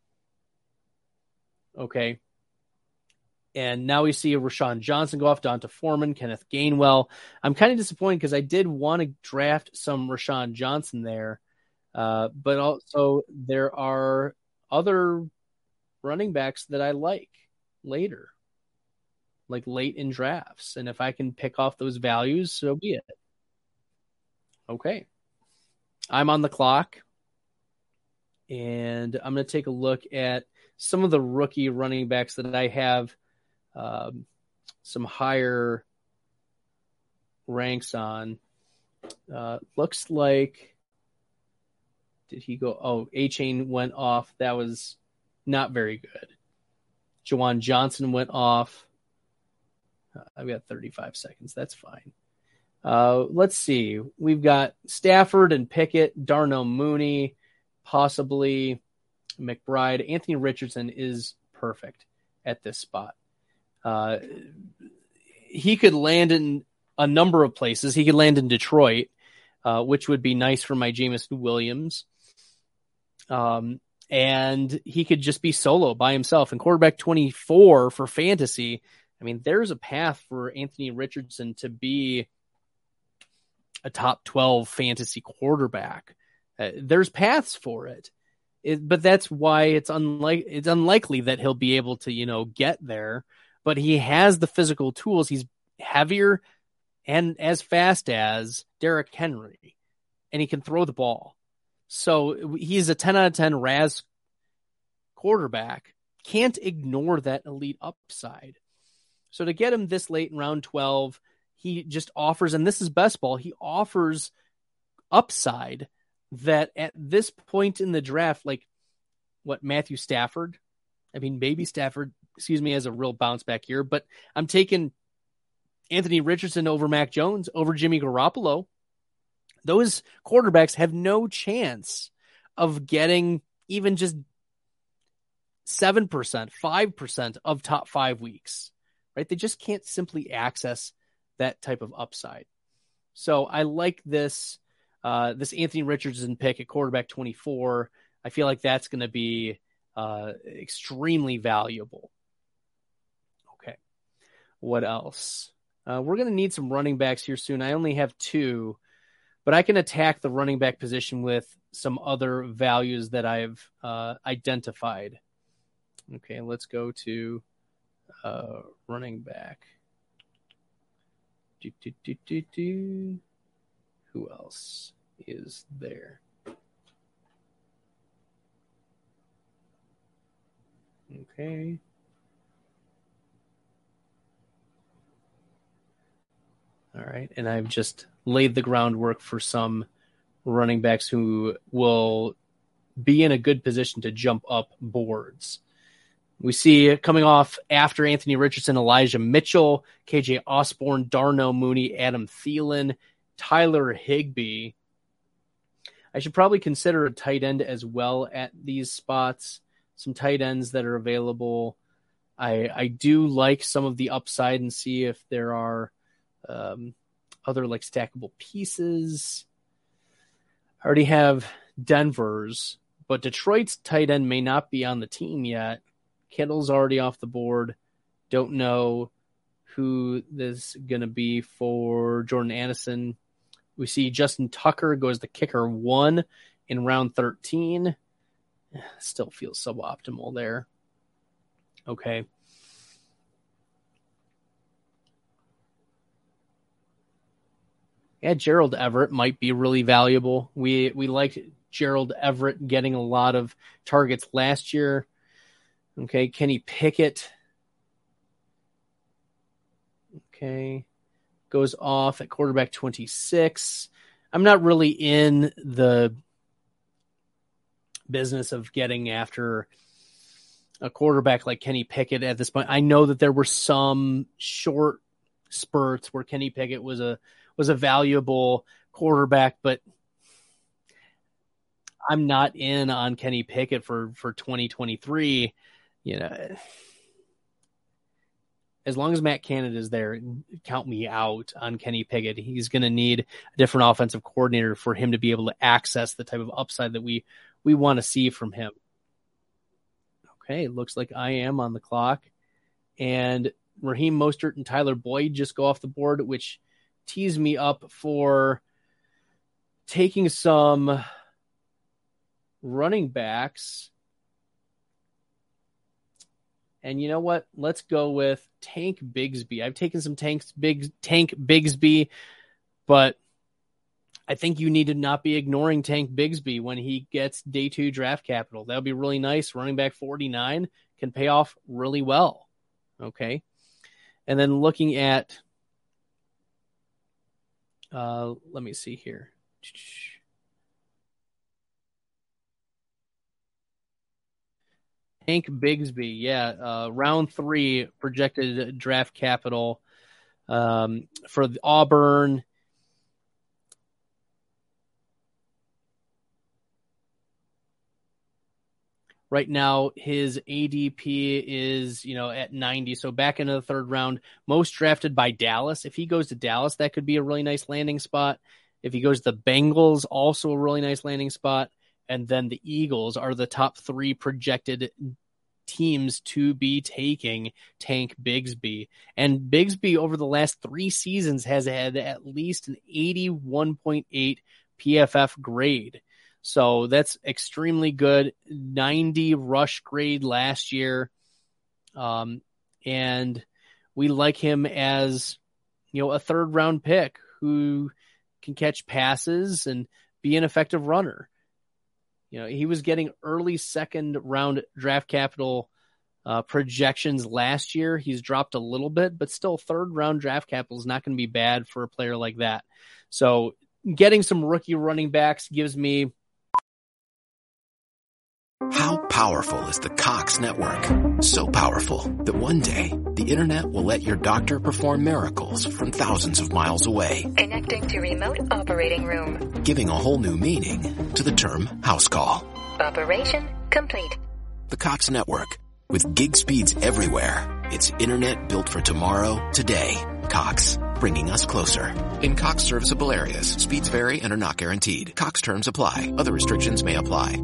Okay. And now we see a Rashawn Johnson go off, Donta Foreman, Kenneth Gainwell. I'm kind of disappointed because I did want to draft some Rashawn Johnson there. But also there are other running backs that I like later, like late in drafts. And if I can pick off those values, so be it. Okay. I'm on the clock. And I'm going to take a look at some of the rookie running backs that I have some higher ranks on. Looks like, did he go? Oh, A-Chain went off. That was not very good. Juwan Johnson went off. I've got 35 seconds. That's fine. Let's see. We've got Stafford and Pickett, Darnell Mooney, possibly McBride. Anthony Richardson is perfect at this spot. He could land in a number of places. He could land in Detroit, which would be nice for my Jameson Williams. And he could just be solo by himself. And quarterback 24 for fantasy, I mean, there's a path for Anthony Richardson to be a top 12 fantasy quarterback. There's paths for it. But that's why it's unlikely that he'll be able to, get there. But he has the physical tools. He's heavier and as fast as Derrick Henry, and he can throw the ball. So he's a 10 out of 10 RAS quarterback. Can't ignore that elite upside. So to get him this late in round 12, he just offers, and this is best ball, he offers upside that at this point in the draft, like what Matthew Stafford, maybe Stafford, has a real bounce back year, but I'm taking Anthony Richardson over Mac Jones, over Jimmy Garoppolo. Those quarterbacks have no chance of getting even just 7%, 5% of top 5 weeks, right? They just can't simply access that type of upside. So I like this Anthony Richardson pick at quarterback 24. I feel like that's going to be extremely valuable. Okay. What else? We're going to need some running backs here soon. I only have 2, but I can attack the running back position with some other values that I've identified. Okay, let's go to running back. Who else is there? Okay. All right, and I've just laid the groundwork for some running backs who will be in a good position to jump up boards. We see coming off after Anthony Richardson, Elijah Mitchell, KJ Osborne, Darnell Mooney, Adam Thielen, Tyler Higbee. I should probably consider a tight end as well at these spots. Some tight ends that are available. I do like some of the upside and see if there are other like stackable pieces. I already have Denver's, but Detroit's tight end may not be on the team yet. Kittle's already off the board. Don't know who this is going to be for Jordan Addison. We see Justin Tucker goes the kicker 1 in round 13. Still feels suboptimal there. Okay. Yeah, Gerald Everett might be really valuable. We liked Gerald Everett getting a lot of targets last year. Okay, Kenny Pickett. Okay, goes off at quarterback 26. I'm not really in the business of getting after a quarterback like Kenny Pickett at this point. I know that there were some short spurts where Kenny Pickett was a valuable quarterback, but I'm not in on Kenny Pickett for 2023. As long as Matt Canada is there, count me out on Kenny Pickett. He's going to need a different offensive coordinator for him to be able to access the type of upside that we want to see from him. Okay, looks like I am on the clock. And Raheem Mostert and Tyler Boyd just go off the board, which tees me up for taking some running backs. And you know what? Let's go with Tank Bigsby. I've taken some Tank Bigsby, but I think you need to not be ignoring Tank Bigsby when he gets day 2 draft capital. That would be really nice. Running back 49 can pay off really well. Okay. And then looking at, let me see here. Tank Bigsby, yeah, round 3 projected draft capital for the Auburn. Right now, his ADP is, at 90. So back into the third round, most drafted by Dallas. If he goes to Dallas, that could be a really nice landing spot. If he goes to the Bengals, also a really nice landing spot. And then the Eagles are the top 3 projected teams to be taking Tank Bigsby. And Bigsby over the last 3 seasons has had at least an 81.8 PFF grade. So that's extremely good. 90 rush grade last year. And we like him as, a third round pick who can catch passes and be an effective runner. He was getting early second round draft capital projections last year. He's dropped a little bit, but still third round draft capital is not going to be bad for a player like that. So getting some rookie running backs gives me. How powerful is the Cox network? So powerful that one day the internet will let your doctor perform miracles from thousands of miles away. Connecting to remote operating room. Giving a whole new meaning to the term house call. Operation complete. The Cox network. With gig speeds everywhere, it's internet built for tomorrow, today. Cox, bringing us closer. In Cox serviceable areas, speeds vary and are not guaranteed. Cox terms apply. Other restrictions may apply.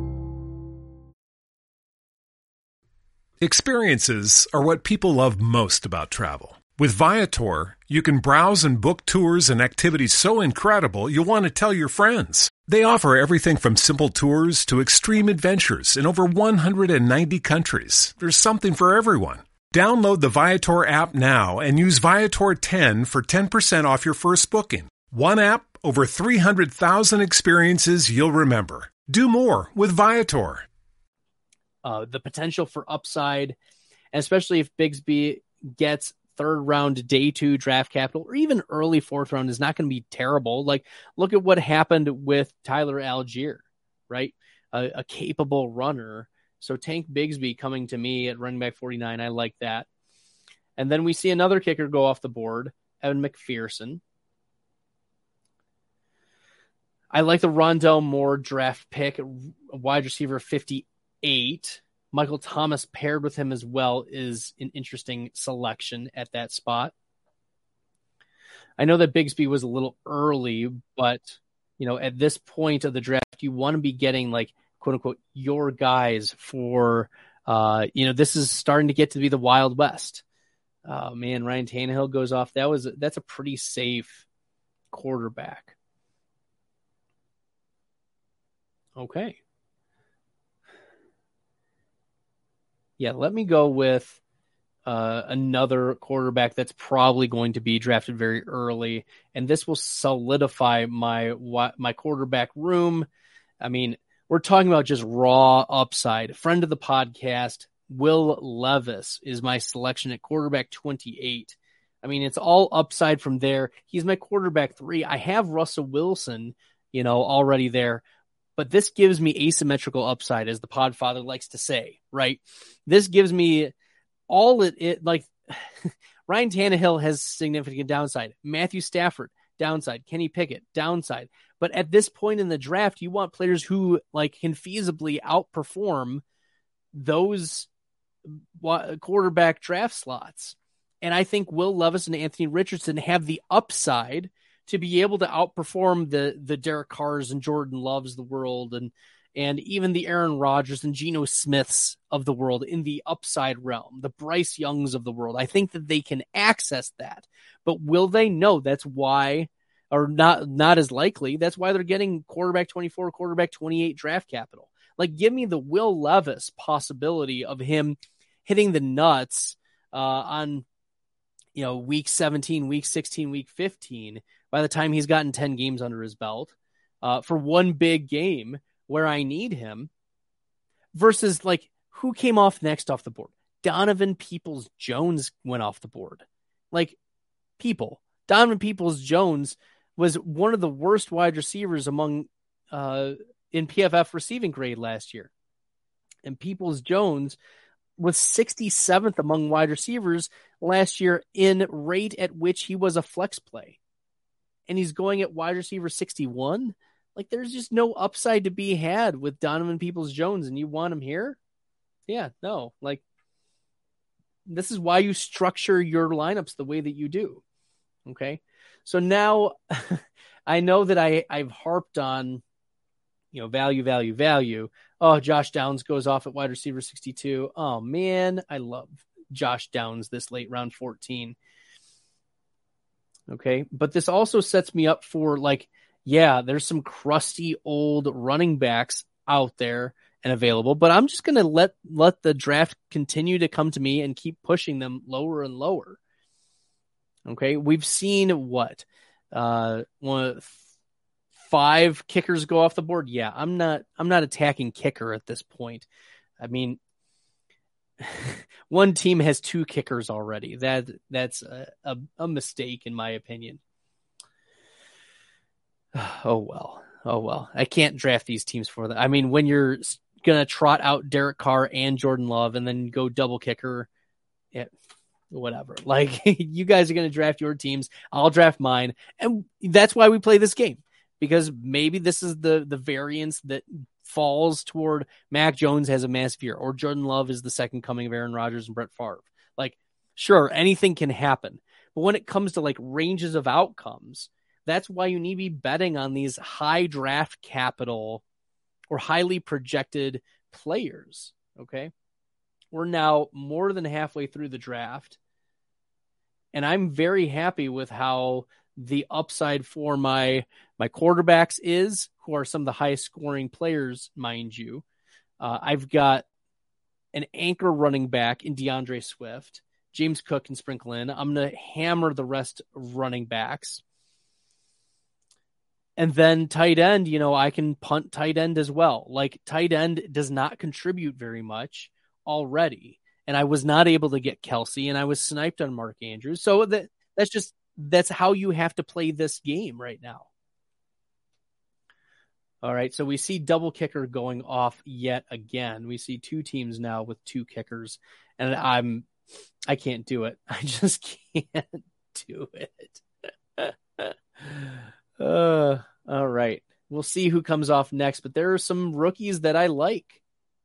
Experiences are what people love most about travel. With Viator, you can browse and book tours and activities so incredible you'll want to tell your friends. They offer everything from simple tours to extreme adventures in over 190 countries. There's something for everyone. Download the Viator app now and use Viator 10 for 10% off your first booking. One app, over 300,000 experiences you'll remember. Do more with Viator. The potential for upside, and especially if Bigsby gets third round day 2 draft capital or even early fourth round, is not going to be terrible. Like, look at what happened with Tyler Algier, right? A capable runner. So Tank Bigsby coming to me at running back 49. I like that. And then we see another kicker go off the board, Evan McPherson. I like the Rondell Moore draft pick, wide receiver 58. Michael Thomas paired with him as well is an interesting selection at that spot. I know that Bigsby was a little early, but at this point of the draft, you want to be getting like quote unquote your guys for this is starting to get to be the Wild West. Man, Ryan Tannehill goes off. That's a pretty safe quarterback. Okay. Yeah, let me go with another quarterback that's probably going to be drafted very early, and this will solidify my quarterback room. I mean, we're talking about just raw upside. Friend of the podcast, Will Levis is my selection at quarterback 28. I mean, it's all upside from there. He's my quarterback 3. I have Russell Wilson, already there. But this gives me asymmetrical upside, as the Podfather likes to say, right? This gives me all it like Ryan Tannehill has significant downside. Matthew Stafford, downside. Kenny Pickett, downside. But at this point in the draft, you want players who can feasibly outperform those quarterback draft slots. And I think Will Levis and Anthony Richardson have the upside to be able to outperform the Derek Carrs and Jordan Loves of the world and even the Aaron Rodgers and Geno Smiths of the world in the upside realm, the Bryce Youngs of the world. I think that they can access that. But will they? No, that's why, or not as likely. That's why they're getting quarterback 24, quarterback 28 draft capital. Like, give me the Will Levis possibility of him hitting the nuts on week 17, week 16, week 15, by the time he's gotten 10 games under his belt for one big game where I need him, versus who came off next off the board? Donovan Peoples-Jones went off the board. Donovan Peoples-Jones was one of the worst wide receivers among in PFF receiving grade last year. And Peoples-Jones was 67th among wide receivers last year in rate at which he was a flex play. And he's going at wide receiver 61. There's just no upside to be had with Donovan Peoples-Jones, and you want him here? Yeah, no, like this is why you structure your lineups the way that you do. Okay. So now I know that I've harped on, value. Oh, Josh Downs goes off at wide receiver 62. Oh man, I love Josh Downs this late, round 14. Okay. But this also sets me up for there's some crusty old running backs out there and available, but I'm just going to let the draft continue to come to me and keep pushing them lower and lower. Okay. We've seen 5 kickers go off the board. Yeah. I'm not attacking kicker at this point. I mean, one team has 2 kickers already. That's a mistake in my opinion. Oh well. I can't draft these teams for that. I mean, when you're gonna trot out Derek Carr and Jordan Love and then go double kicker, whatever. Like, you guys are gonna draft your teams. I'll draft mine, and that's why we play this game, because maybe this is the variance that falls toward Mac Jones has a massive year, or Jordan Love is the second coming of Aaron Rodgers and Brett Favre. Like, sure, anything can happen, but when it comes to ranges of outcomes, that's why you need to be betting on these high draft capital or highly projected players. Okay. We're now more than halfway through the draft, and I'm very happy with how the upside for my quarterbacks is, who are some of the highest scoring players, mind you. I've got an anchor running back in DeAndre Swift. James Cook can sprinkle in. I'm going to hammer the rest running backs. And then tight end, I can punt tight end as well. Like, tight end does not contribute very much already. And I was not able to get Kelsey, and I was sniped on Mark Andrews. So that's how you have to play this game right now. All right. So we see double kicker going off yet again. We see 2 teams now with 2 kickers, and I can't do it. I just can't do it. All right. We'll see who comes off next, but there are some rookies that I like.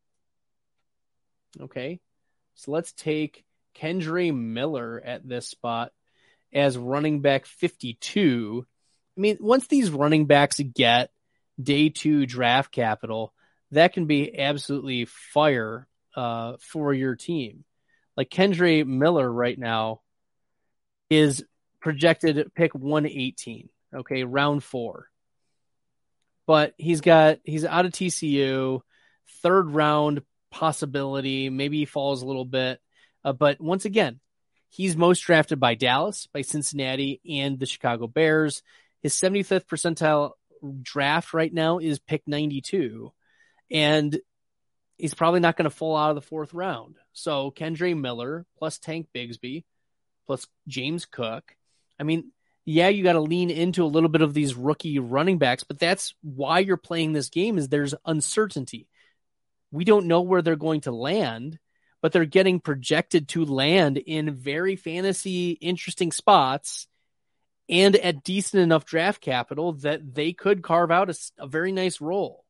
Okay. So let's take Kendre Miller at this spot as running back 52. I mean, once these running backs get day 2 draft capital, that can be absolutely fire for your team. Like, Kendre Miller right now is projected at pick 118. Okay, round 4. But he's out of TCU, 3rd round possibility. Maybe he falls a little bit. But once again, he's most drafted by Dallas, by Cincinnati, and the Chicago Bears. His 75th percentile draft right now is pick 92. And he's probably not going to fall out of the 4th round. So Kendre Miller plus Tank Bigsby plus James Cook. I mean, yeah, you got to lean into a little bit of these rookie running backs, but that's why you're playing this game, is there's uncertainty. We don't know where they're going to land, but they're getting projected to land in very fantasy interesting spots and at decent enough draft capital that they could carve out a very nice role.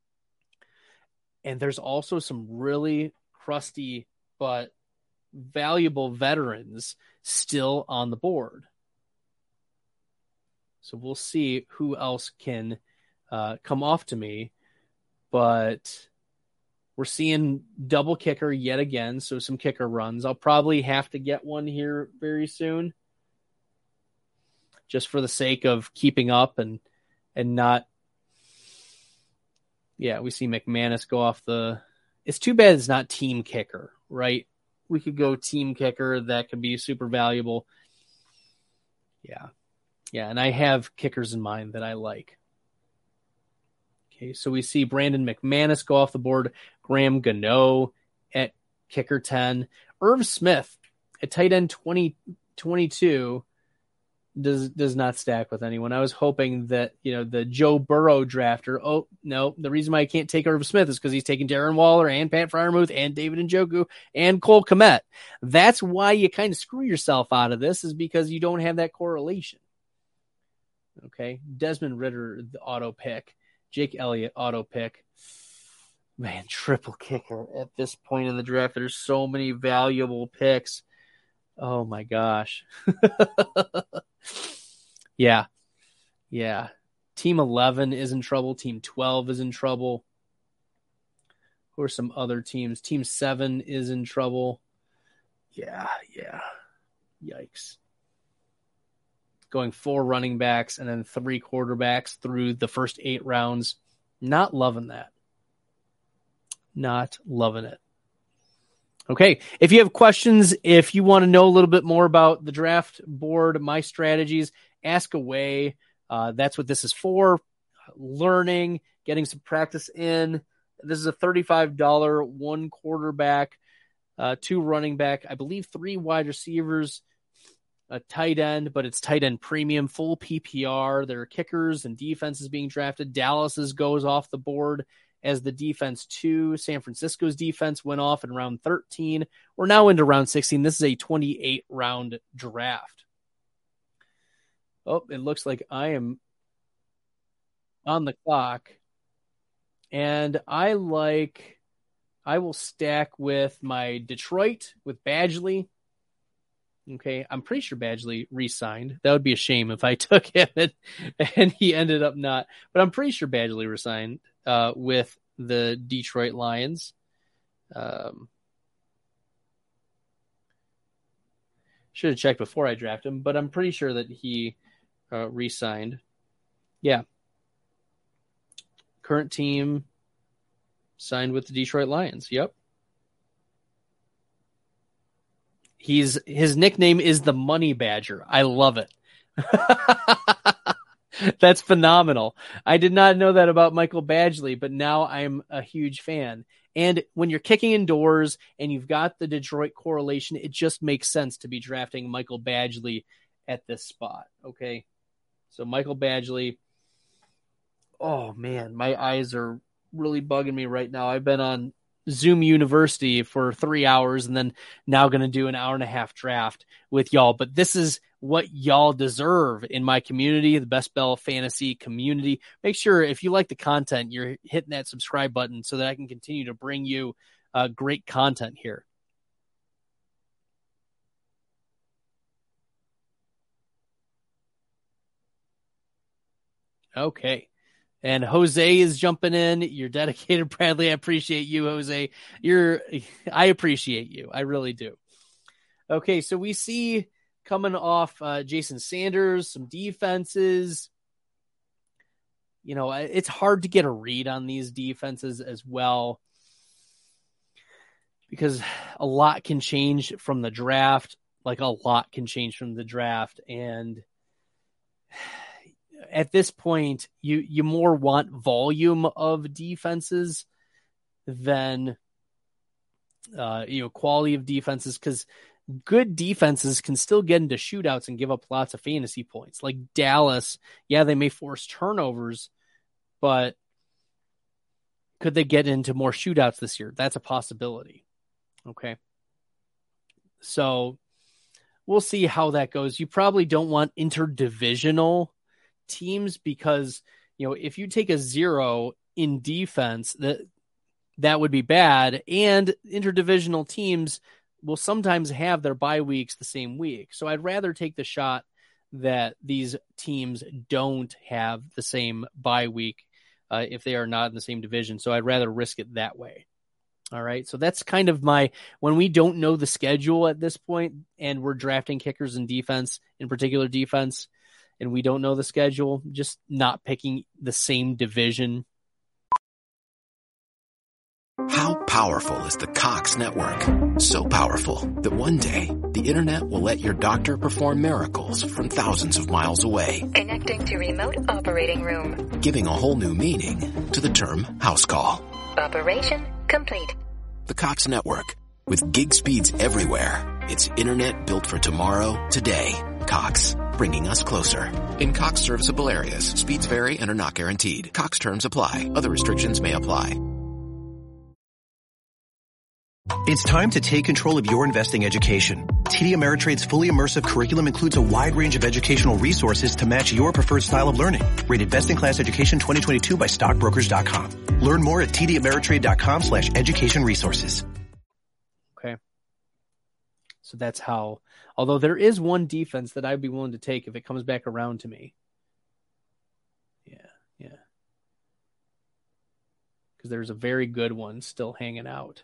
And there's also some really crusty but valuable veterans still on the board. So we'll see who else can come off to me. But we're seeing double kicker yet again, so some kicker runs. I'll probably have to get one here very soon, just for the sake of keeping up and not. Yeah, we see McManus go off the. It's too bad it's not team kicker, right? We could go team kicker. That could be super valuable. Yeah. Yeah, and I have kickers in mind that I like. Okay, so we see Brandon McManus go off the board. Graham Gano at kicker 10. Irv Smith at tight end 22 does not stack with anyone. I was hoping that, the Joe Burrow drafter. Oh, no, the reason why I can't take Irv Smith is because he's taking Darren Waller and Pat Freiermuth and David Njoku and Cole Kmet. That's why you kind of screw yourself out of this, is because you don't have that correlation. Okay, Desmond Ridder, the auto pick. Jake Elliott, auto pick. Man, triple kicker at this point in the draft. There's so many valuable picks. Oh my gosh. Yeah. Team 11 is in trouble. Team 12 is in trouble. Who are some other teams? Team 7 is in trouble. Yeah. Yikes. Going 4 running backs and then 3 quarterbacks through the first 8 rounds. Not loving that. Not loving it. Okay, if you have questions, if you want to know a little bit more about the draft board, my strategies, ask away. That's what this is for. Learning, getting some practice in. This is a $35, 1 quarterback, 2 running back, I believe 3 wide receivers, a tight end, but it's tight end premium, full PPR. There are kickers and defenses being drafted. Dallas's goes off the board as the defense 2. San Francisco's defense went off in round 13. We're now into round 16. This is a 28-round draft. Oh, it looks like I am on the clock. And I will stack with my Detroit, with Badgley. Okay, I'm pretty sure Badgley re-signed. That would be a shame if I took him and he ended up not. But I'm pretty sure Badgley re-signed with the Detroit Lions. Should have checked before I drafted him, but I'm pretty sure that he re-signed. Yeah. Current team signed with the Detroit Lions. Yep. His nickname is the Money Badger. I love it. That's phenomenal. I did not know that about Michael Badgley, but now I'm a huge fan. And when you're kicking indoors and you've got the Detroit correlation, it just makes sense to be drafting Michael Badgley at this spot. Okay. So Michael Badgley. Oh man, my eyes are really bugging me right now. I've been on Zoom University for 3 hours and then now going to do an hour and a half draft with y'all. But this is what y'all deserve in my community, the Best Bell Fantasy community. Make sure if you like the content, you're hitting that subscribe button so that I can continue to bring you great content here. Okay. And Jose is jumping in. You're dedicated, Bradley. I appreciate you, Jose. I appreciate you. I really do. Okay, so we see coming off Jason Sanders, some defenses. You know, it's hard to get a read on these defenses as well because a lot can change from the draft. And at this point, you more want volume of defenses than quality of defenses, because good defenses can still get into shootouts and give up lots of fantasy points. Like Dallas, yeah, they may force turnovers, but could they get into more shootouts this year? That's a possibility. Okay. So we'll see how that goes. You probably don't want interdivisional teams because, if you take a 0 in defense, that would be bad. And interdivisional teams will sometimes have their bye weeks the same week. So I'd rather take the shot that these teams don't have the same bye week if they are not in the same division. So I'd rather risk it that way. All right. So that's kind of when we don't know the schedule at this point and we're drafting kickers and defense, in particular defense, and we don't know the schedule, just not picking the same division. How powerful is the Cox network? So powerful that one day the internet will let your doctor perform miracles from thousands of miles away. Connecting to remote operating room. Giving a whole new meaning to the term house call. Operation complete. The Cox network. With gig speeds everywhere, it's internet built for tomorrow, today. Cox, bringing us closer. In Cox serviceable areas, speeds vary and are not guaranteed. Cox terms apply. Other restrictions may apply. It's time to take control of your investing education. TD Ameritrade's fully immersive curriculum includes a wide range of educational resources to match your preferred style of learning. Rated Best in Class Education 2022 by stockbrokers.com. Learn more at tdameritrade.com/education resources. Okay. So that's how, although there is one defense that I'd be willing to take if it comes back around to me. Yeah. Because there's a very good one still hanging out.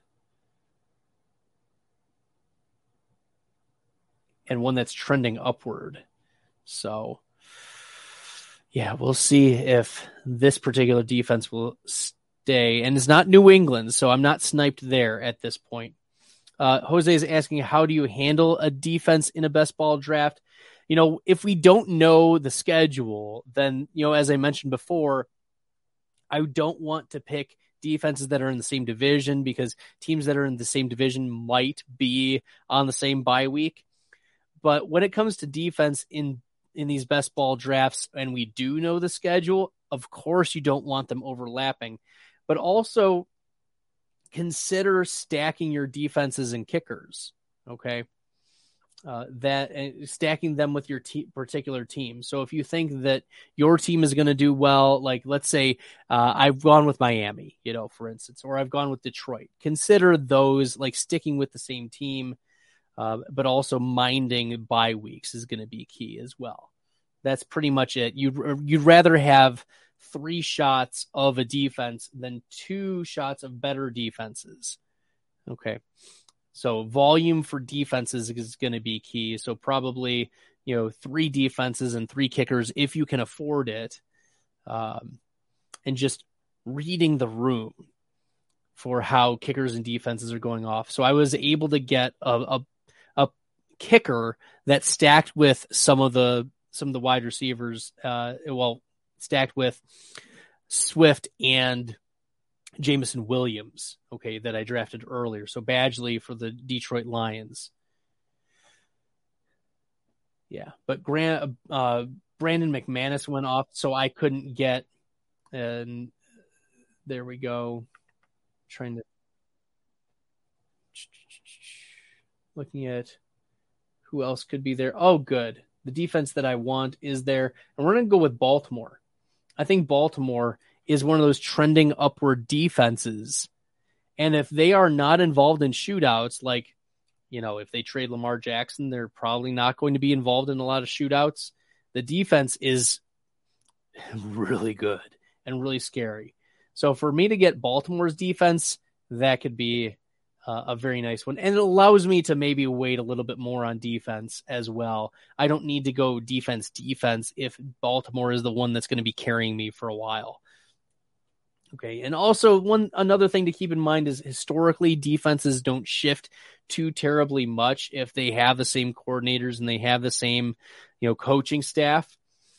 And one that's trending upward. So, yeah, we'll see if this particular defense will stay. And it's not New England, so I'm not sniped there at this point. Jose is asking, how do you handle a defense in a best ball draft? If we don't know the schedule, then, as I mentioned before, I don't want to pick defenses that are in the same division because teams that are in the same division might be on the same bye week. But when it comes to defense in these best ball drafts, and we do know the schedule, of course you don't want them overlapping. But also consider stacking your defenses and kickers, okay? Stacking them with your particular team. So if you think that your team is going to do well, like let's say I've gone with Miami, for instance, or I've gone with Detroit, consider those like sticking with the same team. But also minding bye weeks is going to be key as well. That's pretty much it. You'd rather have 3 shots of a defense than 2 shots of better defenses. Okay. So volume for defenses is going to be key. So probably, 3 defenses and 3 kickers if you can afford it. And just reading the room for how kickers and defenses are going off. So I was able to get a kicker that stacked with some of the wide receivers, stacked with Swift and Jameson Williams, okay, that I drafted earlier. So Badgley for the Detroit Lions. Yeah, but Brandon McManus went off, so I couldn't get, and there we go. Looking at who else could be there. Oh, good. The defense that I want is there. And we're going to go with Baltimore. I think Baltimore is one of those trending upward defenses. And if they are not involved in shootouts, like, if they trade Lamar Jackson, they're probably not going to be involved in a lot of shootouts. The defense is really good and really scary. So for me to get Baltimore's defense, that could be a very nice one. And it allows me to maybe wait a little bit more on defense as well. I don't need to go defense if Baltimore is the one that's going to be carrying me for a while. Okay. And also another thing to keep in mind is historically defenses don't shift too terribly much if they have the same coordinators and they have the same, coaching staff.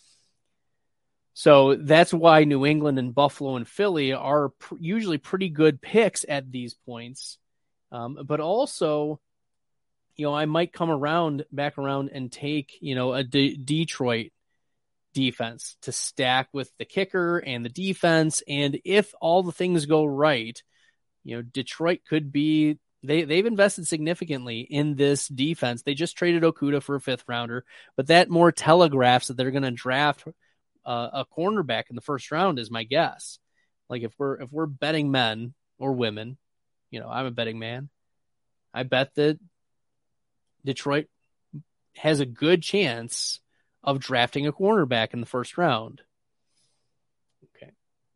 So that's why New England and Buffalo and Philly are usually pretty good picks at these points. But also, I might come back around and take, a Detroit defense to stack with the kicker and the defense. And if all the things go right, Detroit could be, they've invested significantly in this defense. They just traded Okudah for a 5th rounder, but that more telegraphs that they're going to draft a cornerback in the 1st round is my guess. Like if we're betting men or women, I'm a betting man. I bet that Detroit has a good chance of drafting a cornerback in the 1st round. Okay.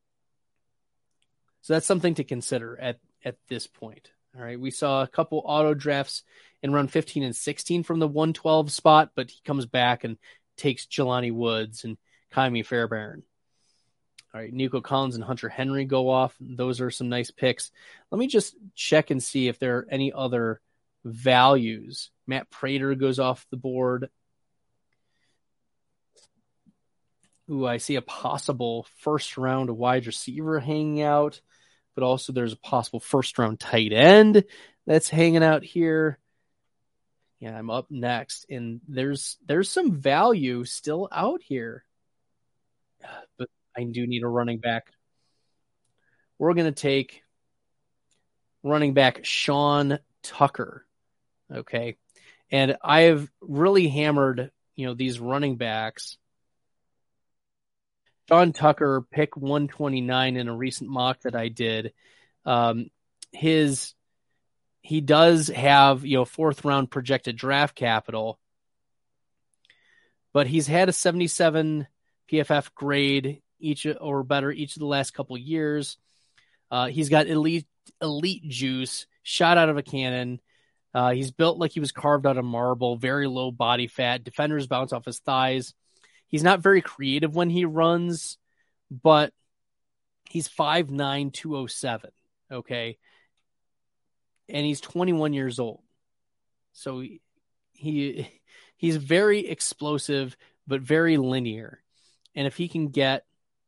So that's something to consider at this point. All right. We saw a couple auto drafts in round 15 and 16 from the 112 spot, but he comes back and takes Jelani Woods and Kaimi Fairbairn. All right, Nico Collins and Hunter Henry go off. Those are some nice picks. Let me just check and see if there are any other values. Matt Prater goes off the board. Ooh, I see a possible 1st round wide receiver hanging out, but also there's a possible 1st round tight end that's hanging out here. Yeah, I'm up next, and there's some value still out here. But I do need a running back. We're going to take running back Sean Tucker. Okay. And I've really hammered, these running backs. Sean Tucker, pick 129 in a recent mock that I did. He does have, 4th round projected draft capital, but he's had a 77 PFF grade each or better each of the last couple years. He's got elite juice, shot out of a cannon. He's built like he was carved out of marble, very low body fat. Defenders bounce off his thighs. He's not very creative when he runs, but he's 5'9", 207. Okay. And he's 21 years old. So he's very explosive, but very linear. And if he can get,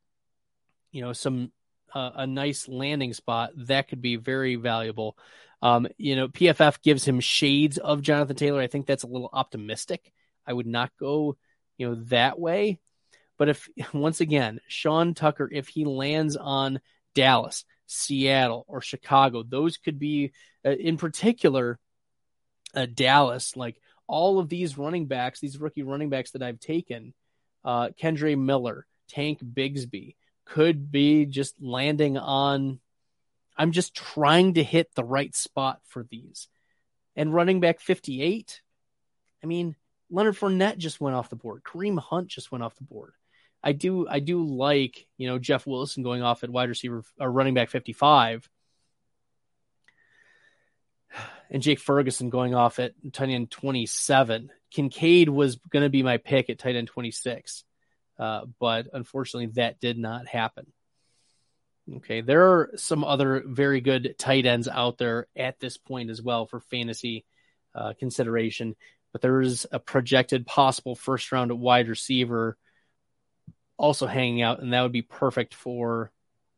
a nice landing spot, that could be very valuable. PFF gives him shades of Jonathan Taylor. I think that's a little optimistic. I would not go, that way. But if, once again, Sean Tucker, if he lands on Dallas, Seattle, or Chicago, those could be, in particular, Dallas, like all of these running backs, these rookie running backs that I've taken, Kendre Miller, Tank Bigsby, could be just landing on, I'm just trying to hit the right spot for these. And running back 58, Leonard Fournette just went off the board. Kareem Hunt just went off the board. I do like, Jeff Wilson going off at wide receiver or running back 55, and Jake Ferguson going off at tight end 27. Kincaid was going to be my pick at tight end 26, but unfortunately that did not happen. Okay, there are some other very good tight ends out there at this point as well for fantasy consideration. But there is a projected possible first round wide receiver also hanging out, and that would be perfect for,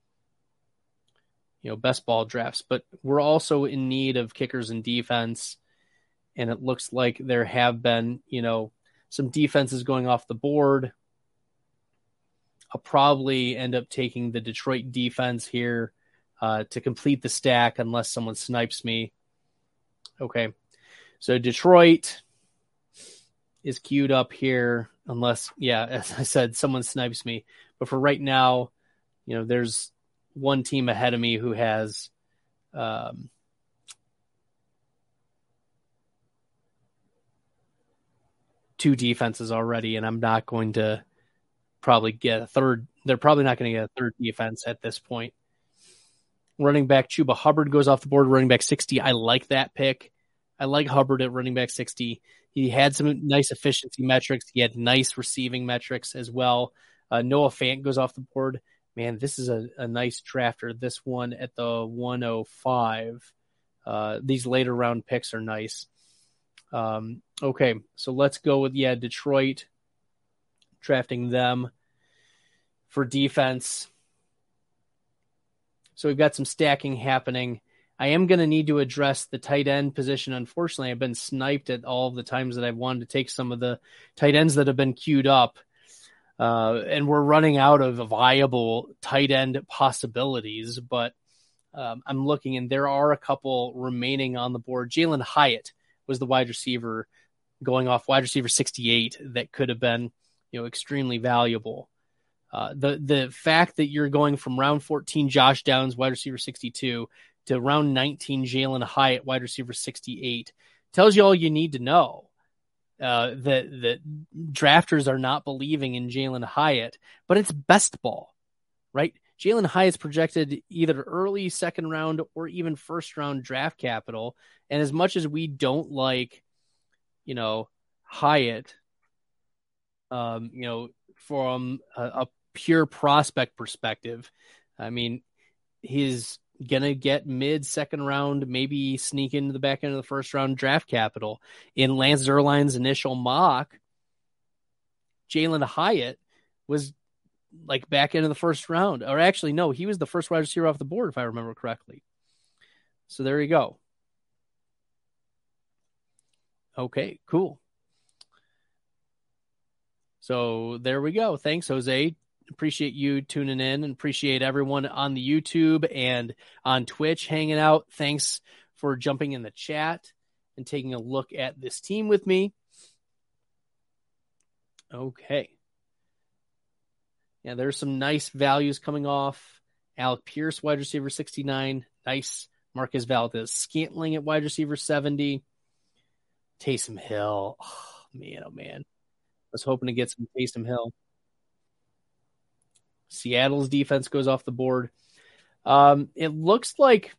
best ball drafts. But we're also in need of kickers and defense, and it looks like there have been, some defenses going off the board. I'll probably end up taking the Detroit defense here to complete the stack unless someone snipes me. Okay, so Detroit is queued up here unless, as I said, someone snipes me. But for right now, there's one team ahead of me who has two defenses already, and I'm not going to probably get a third. They're probably not going to get a third defense at this point. Running back Chuba Hubbard goes off the board, running back 60. I like that pick. I like Hubbard at running back 60. He had some nice efficiency metrics. He had nice receiving metrics as well. Noah Fant goes off the board. Man, this is a nice drafter. This one at the 105. These later round picks are nice. Okay, so let's go with, Detroit. Drafting them for defense. So we've got some stacking happening. I am going to need to address the tight end position. Unfortunately, I've been sniped at all of the times that I've wanted to take some of the tight ends that have been queued up. And we're running out of viable tight end possibilities, but I'm looking, and there are a couple remaining on the board. Jalen Hyatt was the wide receiver going off wide receiver 68 that could have been, extremely valuable. The fact that you're going from round 14, Josh Downs, wide receiver 62, to round 19, Jalen Hyatt, wide receiver 68, tells you all you need to know. That drafters are not believing in Jalen Hyatt, but it's best ball, right? Jalen Hyatt's projected either early second round or even first round draft capital. And as much as we don't like, Hyatt, from a pure prospect perspective, he's going to get mid second round, maybe sneak into the back end of the first round draft capital. In Lance Zierlein's initial mock, Jalen Hyatt was like back into the first round, or actually, no, he was the first wide receiver off the board, if I remember correctly. So there you go. Okay, cool. So there we go. Thanks, Jose. Appreciate you tuning in, and appreciate everyone on the YouTube and on Twitch hanging out. Thanks for jumping in the chat. and taking a look at this team with me. Okay. Yeah, there's some nice values coming off. Alec Pierce, wide receiver 69. Nice. Marquez Valdez-Scantling at wide receiver 70. Taysom Hill. Oh, man. I was hoping to get some Taysom Hill. Seattle's defense goes off the board. It looks like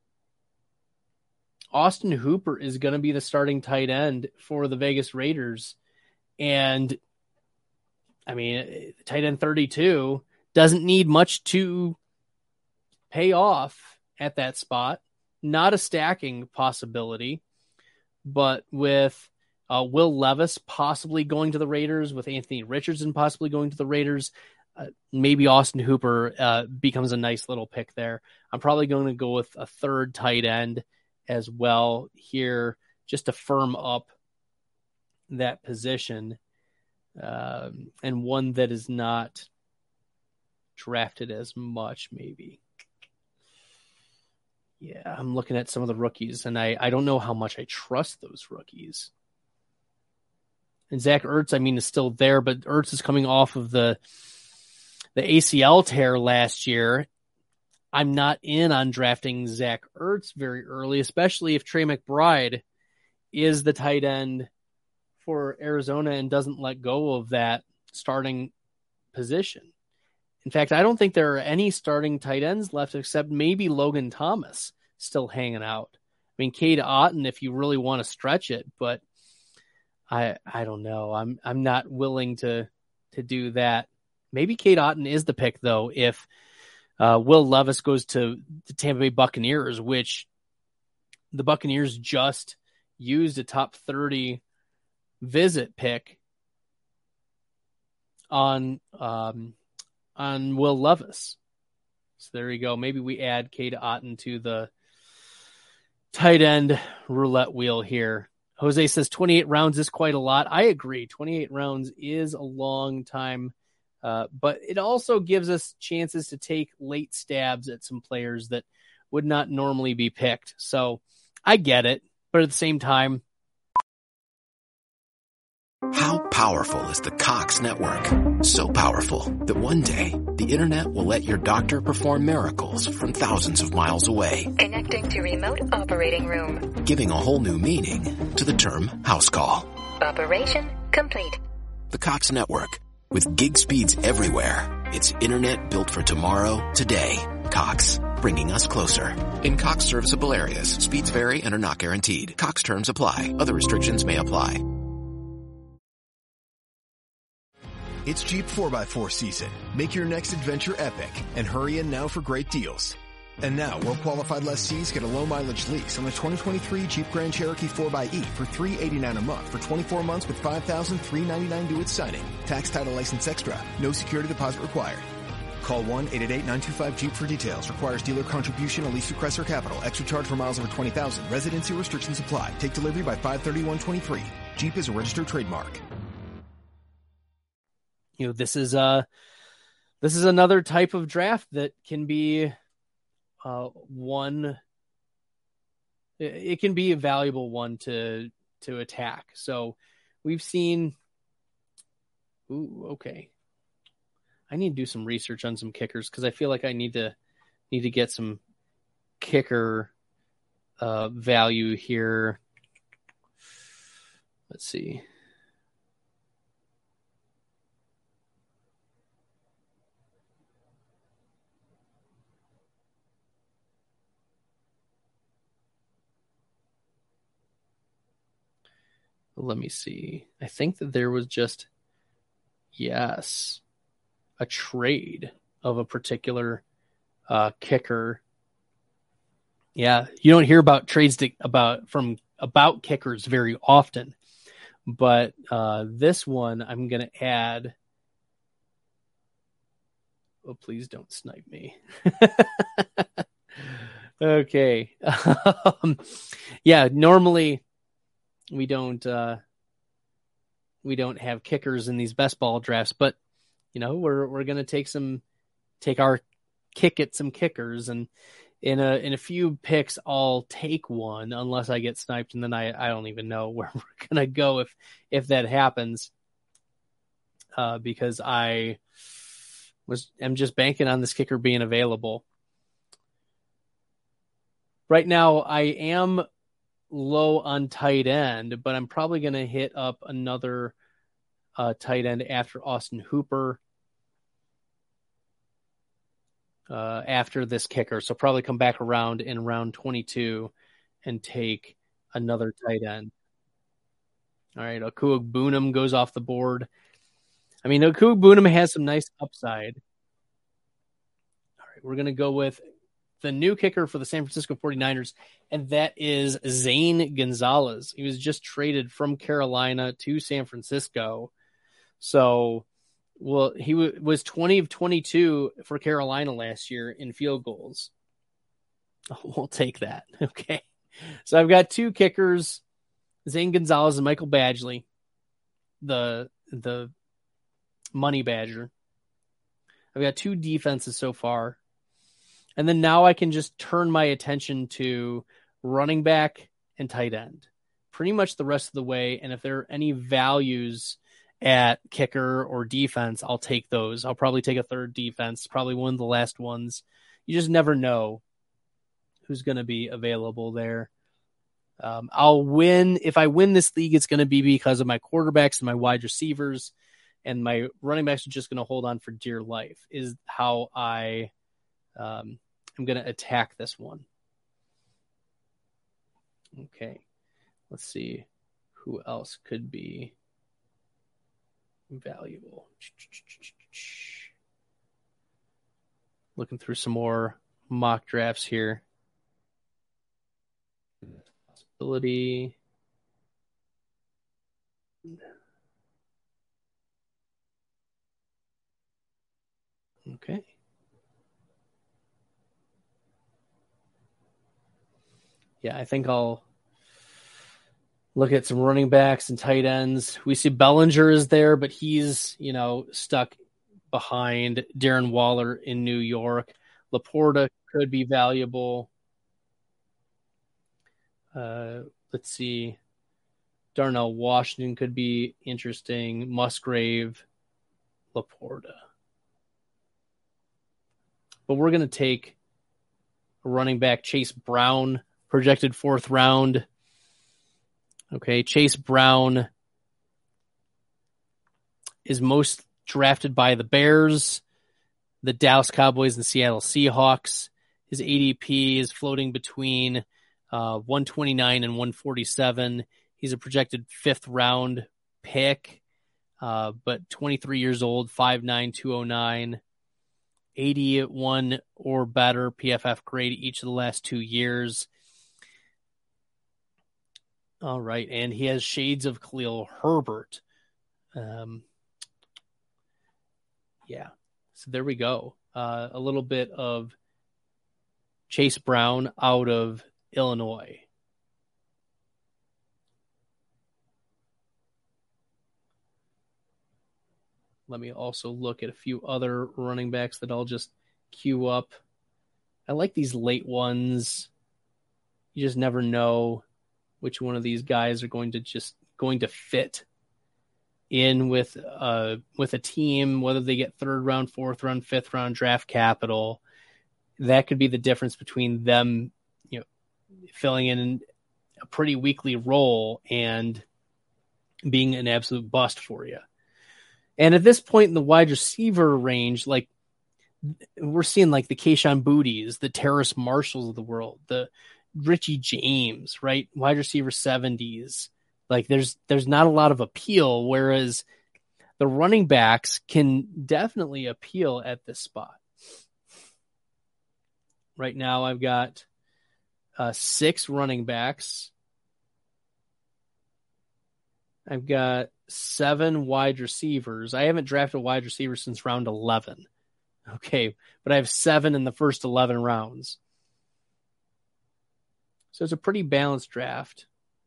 Austin Hooper is going to be the starting tight end for the Vegas Raiders. And, I mean, tight end 32 doesn't need much to pay off at that spot. Not a stacking possibility, but with Will Levis possibly going to the Raiders, with Anthony Richardson possibly going to the Raiders, maybe Austin Hooper becomes a nice little pick there. I'm probably going to go with a third tight end as well here, just to firm up that position, and one that is not drafted as much, maybe. Yeah, I'm looking at some of the rookies, and I don't know how much I trust those rookies. And Zach Ertz, I mean, is still there, but Ertz is coming off of the ACL tear last year. I'm not in on drafting Zach Ertz very early, especially if Trey McBride is the tight end for Arizona and doesn't let go of that starting position. In fact, I don't think there are any starting tight ends left except maybe Logan Thomas still hanging out. I mean, Cade Otton, if you really want to stretch it, but I don't know. I'm not willing to do that. Maybe Cade Otton is the pick, though, if Will Levis goes to the Tampa Bay Buccaneers, which the Buccaneers just used a top 30 visit pick on Will Levis. So there you go. Maybe we add Cade Otton to the tight end roulette wheel here. Jose says 28 rounds is quite a lot. I agree. 28 rounds is a long time, but it also gives us chances to take late stabs at some players that would not normally be picked. So I get it, but at the same time, How powerful is the Cox network? So powerful that one day the internet will let your doctor perform miracles from thousands of miles away, Connecting to remote operating room. giving a whole new meaning to the term house call. Operation complete. The Cox network, with gig speeds everywhere. It's internet built for tomorrow, today. Cox, bringing us closer. In Cox serviceable areas, speeds vary and are not guaranteed. Cox terms apply. Other restrictions may apply. It's Jeep 4x4 season. Make your next adventure epic and hurry in now for great deals. And now, well-qualified lessees get a low-mileage lease on the 2023 Jeep Grand Cherokee 4xe for $389 a month for 24 months with $5,399 due at signing. Tax, title, license extra. No security deposit required. Call 1-888-925-JEEP for details. Requires dealer contribution, a lease through Chrysler Capital. Extra charge for miles over 20,000. Residency restrictions apply. Take delivery by 5/31/23. Jeep is a registered trademark. you know, this is another type of draft that can be one. It can be a valuable one to attack. So we've seen. Ooh, okay. I need to do some research on some kickers because I feel like I need to get some kicker value here. Let's see. Let me see. I think that there was just, a trade of a particular kicker. Yeah, you don't hear about trades about kickers very often, but this one I'm going to add. Oh, please don't snipe me. Okay. Normally we don't have kickers in these best ball drafts, but we're going to take our kick at some kickers, and in a few picks, I'll take one unless I get sniped, and then I don't even know where we're gonna go if that happens. Because I'm just banking on this kicker being available. Right now, I am low on tight end, but I'm probably going to hit up another tight end after Austin Hooper after this kicker. So probably come back around in round 22 and take another tight end. All right, Akua Boonham goes off the board. I mean, Akua Boonham has some nice upside. All right, we're going to go with the new kicker for the San Francisco 49ers, and that is Zane Gonzalez. He was just traded from Carolina to San Francisco. So, well, he was 20 of 22 for Carolina last year in field goals. Oh, we'll take that. Okay. So I've got two kickers, Zane Gonzalez and Michael Badgley, the money badger. I've got two defenses so far. And then now I can just turn my attention to running back and tight end pretty much the rest of the way. And if there are any values at kicker or defense, I'll take those. I'll probably take a third defense, probably one of the last ones. You just never know who's going to be available there. I'll win. If I win this league, it's going to be because of my quarterbacks and my wide receivers, and my running backs are just going to hold on for dear life is how I'm going to attack this one. Okay. Let's see who else could be valuable. Looking through some more mock drafts here. Possibility. Okay. Yeah, I think I'll look at some running backs and tight ends. We see Bellinger is there, but he's, stuck behind Darren Waller in New York. Laporta could be valuable. Let's see. Darnell Washington could be interesting. Musgrave, Laporta. But we're going to take a running back, Chase Brown, projected 4th round. Okay, Chase Brown is most drafted by the Bears, the Dallas Cowboys, and Seattle Seahawks. His ADP is floating between 129 and 147. He's a projected 5th round pick, but 23 years old, 5'9", 209, 81 or better PFF grade each of the last 2 years. All right, and he has shades of Khalil Herbert. Yeah, so there we go. A little bit of Chase Brown out of Illinois. Let me also look at a few other running backs that I'll just queue up. I like these late ones. You just never know which one of these guys are going to fit in with a team, whether they get 3rd round, 4th round, 5th round draft capital. That could be the difference between them, filling in a pretty weekly role and being an absolute bust for you. And at this point in the wide receiver range, like we're seeing like the Kayshon Bouttys, the Terrace Marshalls of the world, the Richie James, right? Wide receiver 70s. Like there's not a lot of appeal, whereas the running backs can definitely appeal at this spot. Right now I've got 6 running backs. I've got 7 wide receivers. I haven't drafted a wide receiver since round 11. Okay, but I have 7 in the first 11 rounds. So it's a pretty balanced draft.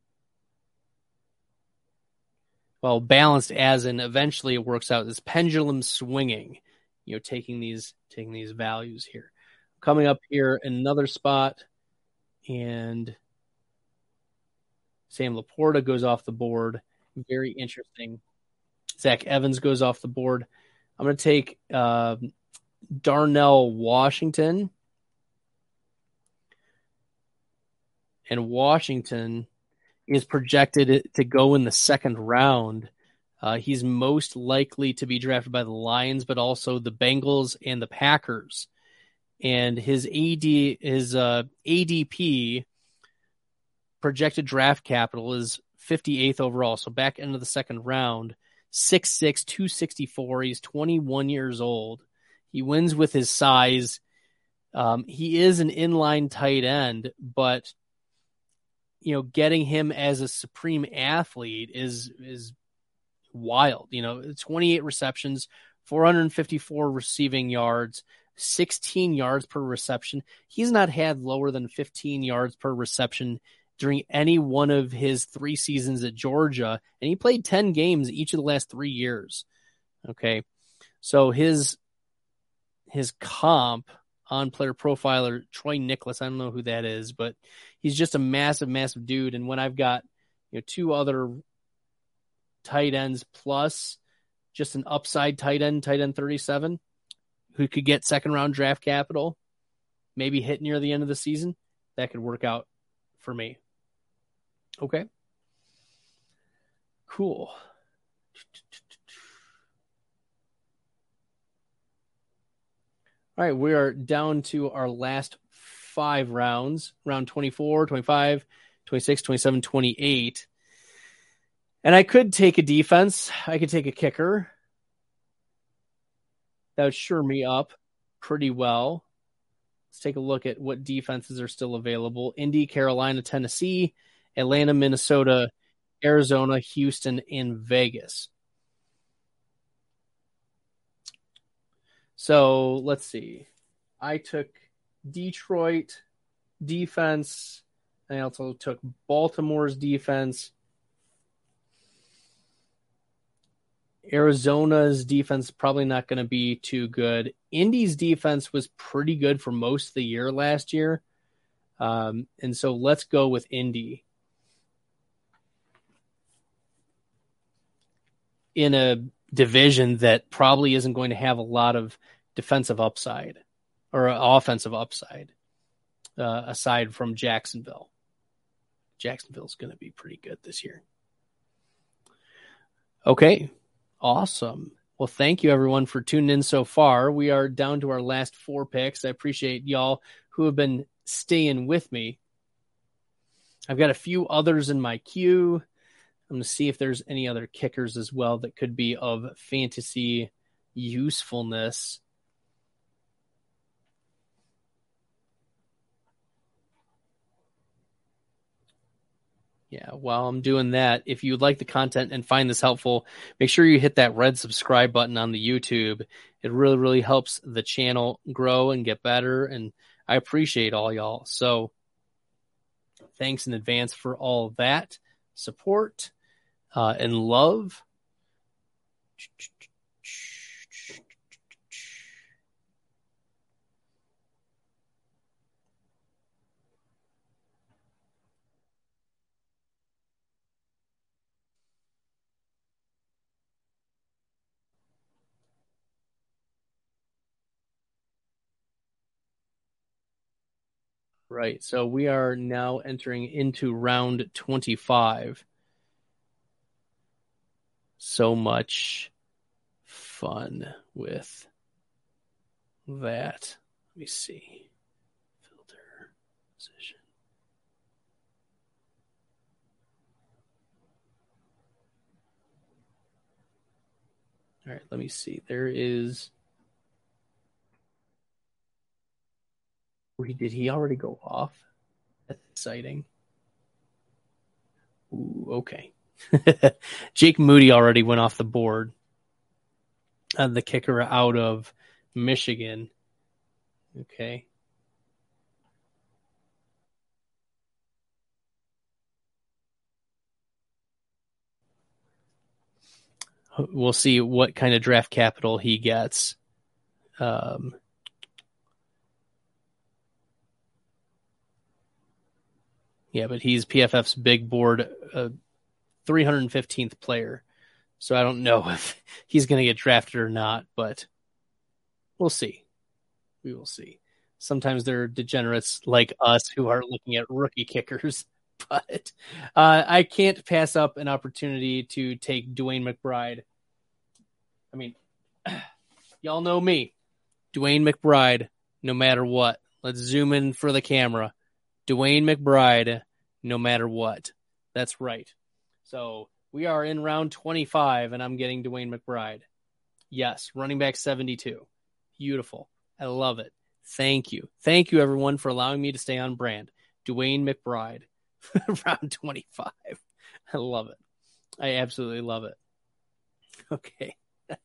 Well, balanced as in eventually it works out. This pendulum swinging, taking these values here. coming up here in another spot, and Sam Laporta goes off the board. Very interesting. Zach Evans goes off the board. I'm going to take Darnell Washington. And Washington is projected to go in the second round. He's most likely to be drafted by the Lions, but also the Bengals and the Packers. And his ADP projected draft capital is 58th overall, so back into the second round. 6'6", 264. He's 21 years old. He wins with his size. He is an inline tight end, but getting him as a supreme athlete is wild. 28 receptions, 454 receiving yards, 16 yards per reception. He's not had lower than 15 yards per reception during any one of his 3 seasons at Georgia, and he played 10 games each of the last 3 years. Okay, so his comp on Player Profiler, Troy Nicholas, I don't know who that is, but he's just a massive, massive dude. And when I've got 2 other tight ends plus just an upside tight end 37, who could get second round draft capital, maybe hit near the end of the season, that could work out for me. Okay. Cool. All right, we are down to our last 5 rounds, round 24, 25, 26, 27, 28. And I could take a defense. I could take a kicker. That would sure me up pretty well. Let's take a look at what defenses are still available. Indy, Carolina, Tennessee, Atlanta, Minnesota, Arizona, Houston, and Vegas. So let's see. I took Detroit defense. I also took Baltimore's defense. Arizona's defense probably not going to be too good. Indy's defense was pretty good for most of the year last year. And so let's go with Indy. In a division that probably isn't going to have a lot of defensive upside or offensive upside, aside from Jacksonville. Jacksonville's going to be pretty good this year. Okay, awesome. Well, thank you everyone for tuning in so far. We are down to our last 4 picks. I appreciate y'all who have been staying with me. I've got a few others in my queue. I'm going to see if there's any other kickers as well that could be of fantasy usefulness. Yeah, while I'm doing that, if you like the content and find this helpful, make sure you hit that red subscribe button on the YouTube. It really, really helps the channel grow and get better, and I appreciate all y'all. So thanks in advance for all of that support and love. Right, so we are now entering into round 25. So much fun with that. Let me see. Filter, position. All right, let me see. There is... Did he already go off? That's exciting. Ooh, okay. Jake Moody already went off the board. The kicker out of Michigan. Okay. We'll see what kind of draft capital he gets. Yeah, but he's PFF's big board 315th player. So I don't know if he's going to get drafted or not, but we'll see. We will see. Sometimes there are degenerates like us who are looking at rookie kickers, but I can't pass up an opportunity to take Dwayne McBride. I mean, y'all know me. Dwayne McBride, no matter what. Let's zoom in for the camera. Dwayne McBride, no matter what. That's right. So we are in round 25, and I'm getting Dwayne McBride. Yes, running back 72. Beautiful. I love it. Thank you. Thank you, everyone, for allowing me to stay on brand. Dwayne McBride, round 25. I love it. I absolutely love it. Okay.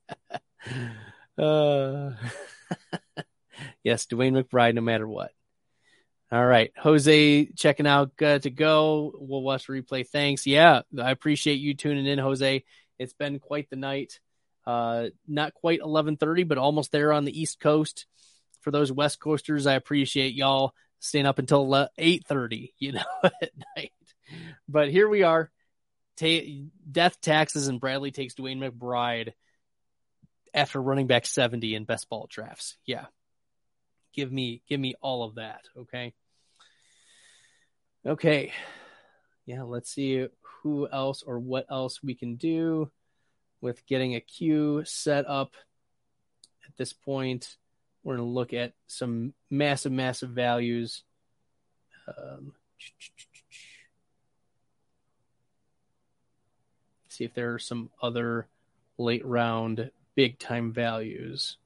Yes, Dwayne McBride, no matter what. All right. Jose checking out, good to go. We'll watch the replay. Thanks. Yeah, I appreciate you tuning in, Jose. It's been quite the night. Not quite 11:30, but almost there on the East Coast. For those West Coasters, I appreciate y'all staying up until 8:30, at night. But here we are. Death, taxes, and Bradley takes Dwayne McBride after running back 70 in best ball drafts. Yeah. Give me all of that. Okay. Yeah. Let's see who else or what else we can do with getting a queue set up at this point. We're going to look at some massive values. See if there are some other late round big time values.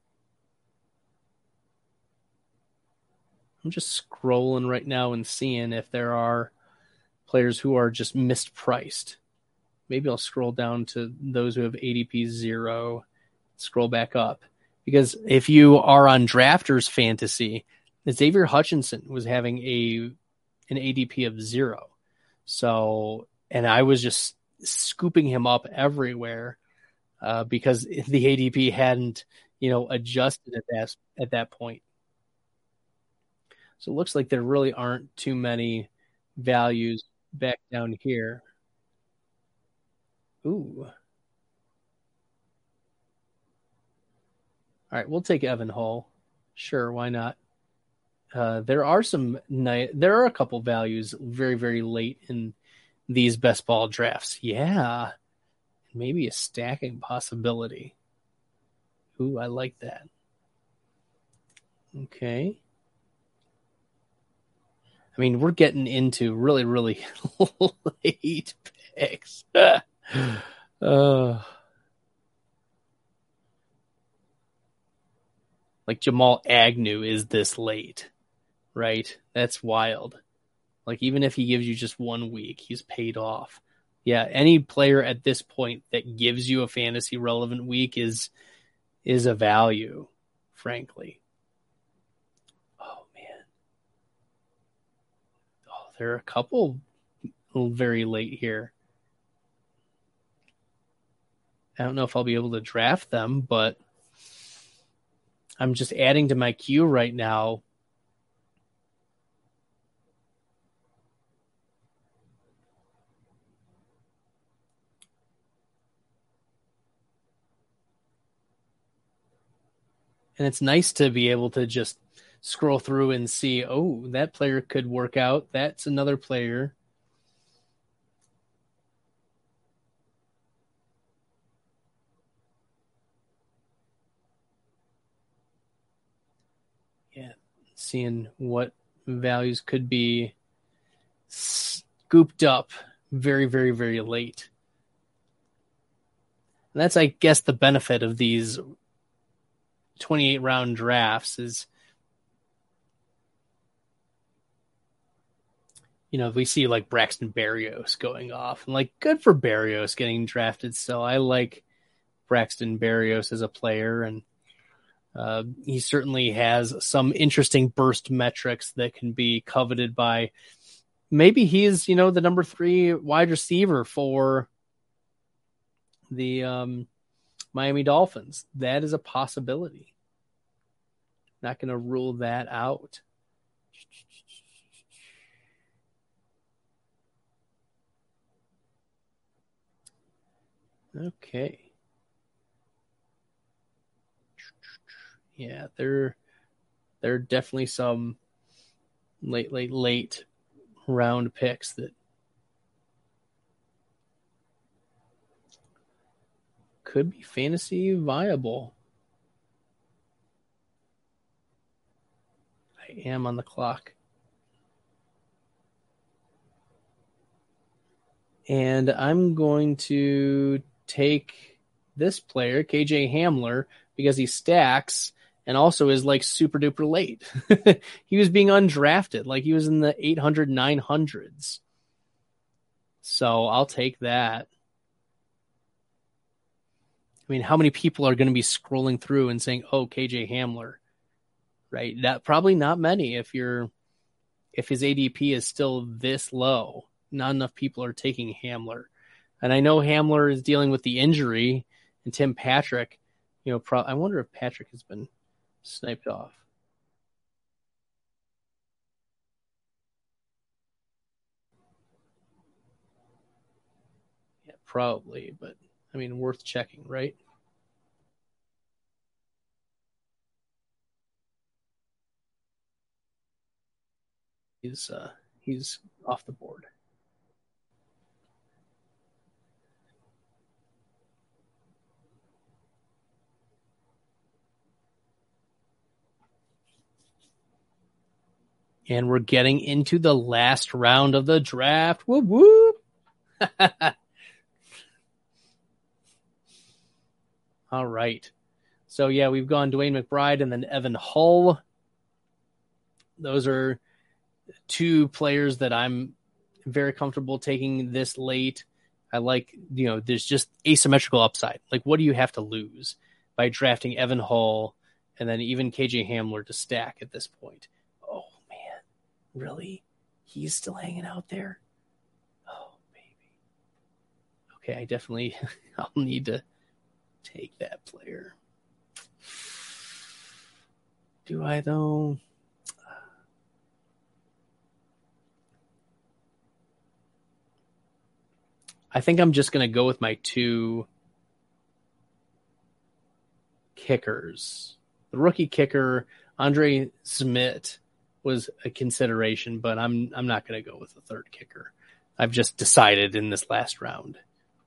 I'm just scrolling right now and seeing if there are players who are just mispriced. Maybe I'll scroll down to those who have ADP 0, scroll back up. Because if you are on Drafters Fantasy, Xavier Hutchinson was having an ADP of 0. So, and I was just scooping him up everywhere because the ADP hadn't, adjusted at that point. So it looks like there really aren't too many values back down here. Ooh. All right, we'll take Evan Hull. Sure, why not? There are a couple values very, very late in these best ball drafts. Yeah, maybe a stacking possibility. Ooh, I like that. Okay. I mean, we're getting into really, really late picks. Like Jamal Agnew is this late, right? That's wild. Like even if he gives you just 1 week, he's paid off. Yeah, any player at this point that gives you a fantasy relevant week is a value, frankly. Oh man. Oh, there are a couple very late here. I don't know if I'll be able to draft them, but I'm just adding to my queue right now. And it's nice to be able to just scroll through and see, oh, that player could work out. That's another player. Yeah, seeing what values could be scooped up very, very, very late. And that's, I guess, the benefit of these 28 round drafts is, we see like Braxton Berrios going off, and like good for Berrios getting drafted. So I like Braxton Berrios as a player, and he certainly has some interesting burst metrics that can be coveted by, maybe he's, the number 3 wide receiver for the Miami Dolphins. That is a possibility. Not going to rule that out. Okay. Yeah, there are definitely some late round picks that could be fantasy viable. I am on the clock. And I'm going to take this player, KJ Hamler, because he stacks and also is like super duper late. He was being undrafted, like he was in the 800, 900s. So I'll take that. I mean, how many people are going to be scrolling through and saying, "Oh, KJ Hamler," right? That probably not many. If his ADP is still this low, not enough people are taking Hamler. And I know Hamler is dealing with the injury, and Tim Patrick, I wonder if Patrick has been sniped off. Yeah, probably, but I mean, worth checking, right? He's off the board. And we're getting into the last round of the draft. Whoop, whoop. All right. So, yeah, we've gone Dwayne McBride and then Evan Hull. Those are two players that I'm very comfortable taking this late. I like, there's just asymmetrical upside. Like, what do you have to lose by drafting Evan Hull and then even KJ Hamler to stack at this point? Oh, man. Really? He's still hanging out there? Oh, baby. Okay, I definitely I'll need to take that player. Do I, though? I think I'm just going to go with my two kickers. The rookie kicker, Andre Smith, was a consideration, but I'm not going to go with the third kicker. I've just decided in this last round.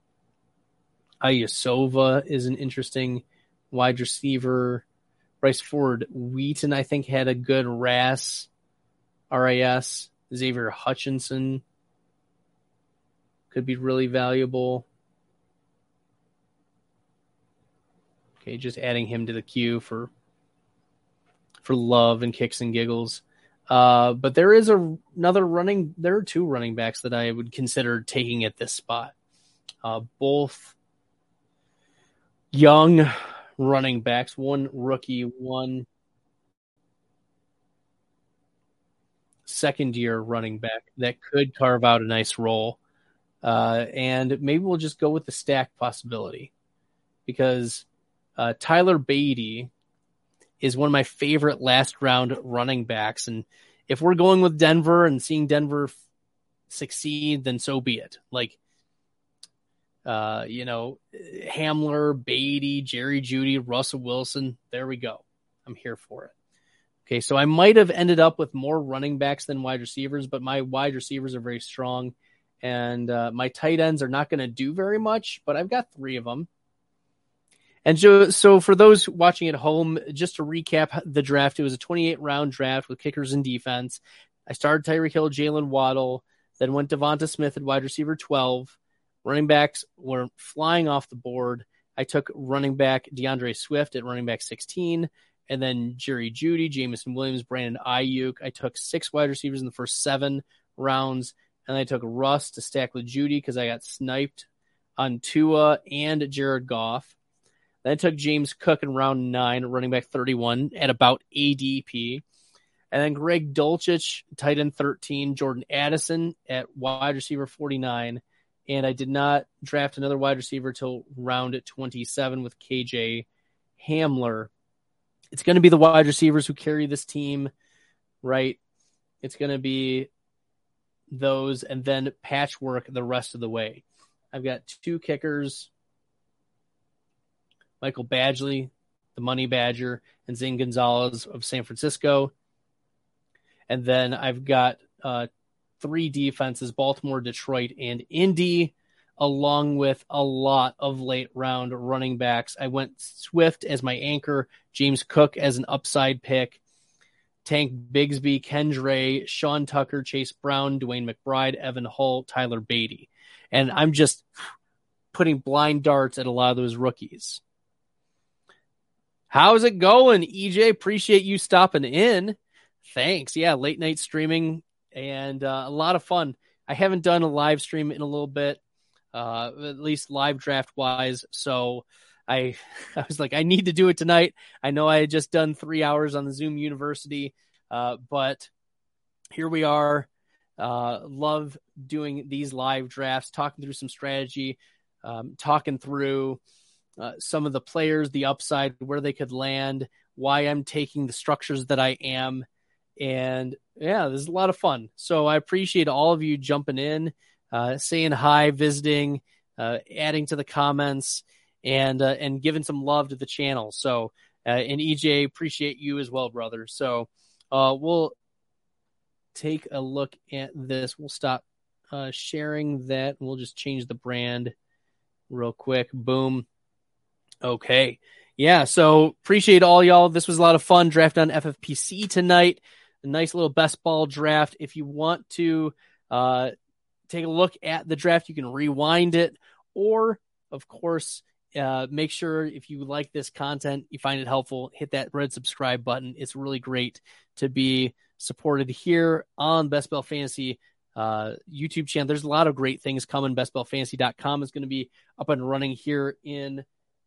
Ilyasova is an interesting wide receiver. Bryce Ford Wheaton, I think, had a good RAS. Xavier Hutchinson could be really valuable. Okay, just adding him to the queue for love and kicks and giggles. But there is there are two running backs that I would consider taking at this spot. Both young running backs, one rookie, one second-year running back that could carve out a nice role. And maybe we'll just go with the stack possibility because Tyler Beatty is one of my favorite last-round running backs. And if we're going with Denver and seeing Denver succeed, then so be it. Like, Hamler, Beatty, Jerry Jeudy, Russell Wilson. There we go. I'm here for it. Okay, so I might have ended up with more running backs than wide receivers, but my wide receivers are very strong. And my tight ends are not going to do very much, but I've got three of them. And so for those watching at home, just to recap the draft, it was a 28-round draft with kickers and defense. I started Tyreek Hill, Jalen Waddle, then went Devonta Smith at wide receiver 12. Running backs were flying off the board. I took running back DeAndre Swift at running back 16, and then Jerry Jeudy, Jameson Williams, Brandon Ayuk. I took 6 wide receivers in the first 7 rounds, and I took Russ to stack with Jeudy because I got sniped on Tua and Jared Goff. Then I took James Cook in round 9, running back 31 at about ADP. And then Greg Dulcich, tight end 13, Jordan Addison at wide receiver 49. And I did not draft another wide receiver till round 27 with KJ Hamler. It's going to be the wide receivers who carry this team, right? It's going to be those and then patchwork the rest of the way. I've got 2 kickers Michael Badgley, the Money Badger, and Zane Gonzalez of San Francisco. And then I've got 3 defenses, Baltimore, Detroit, and Indy, along with a lot of late round running backs. I went Swift as my anchor, James Cook as an upside pick, Tank Bigsby, Kendre, Sean Tucker, Chase Brown, Dwayne McBride, Evan Hull, Tyler Beatty. And I'm just putting blind darts at a lot of those rookies. How's it going, EJ? Appreciate you stopping in. Thanks. Yeah, late night streaming and a lot of fun. I haven't done a live stream in a little bit, at least live draft wise. So I was like, I need to do it tonight. I know I had just done 3 hours on the Zoom University, but here we are. Love doing these live drafts, talking through some strategy, talking through some of the players, the upside, where they could land, why I'm taking the structures that I am. And yeah, this is a lot of fun. So I appreciate all of you jumping in, saying hi, visiting, adding to the comments, and giving some love to the channel. So, and EJ, appreciate you as well, brother. So we'll take a look at this. We'll stop sharing that. We'll just change the brand real quick. Boom. Okay. Yeah. So appreciate all y'all. This was a lot of fun. Draft on FFPC tonight. A nice little best ball draft. If you want to take a look at the draft, you can rewind it, or of course, make sure if you like this content, you find it helpful, hit that red subscribe button. It's really great to be supported here on Best Ball Fantasy YouTube channel. There's a lot of great things coming. BestBallFantasy.com is going to be up and running here in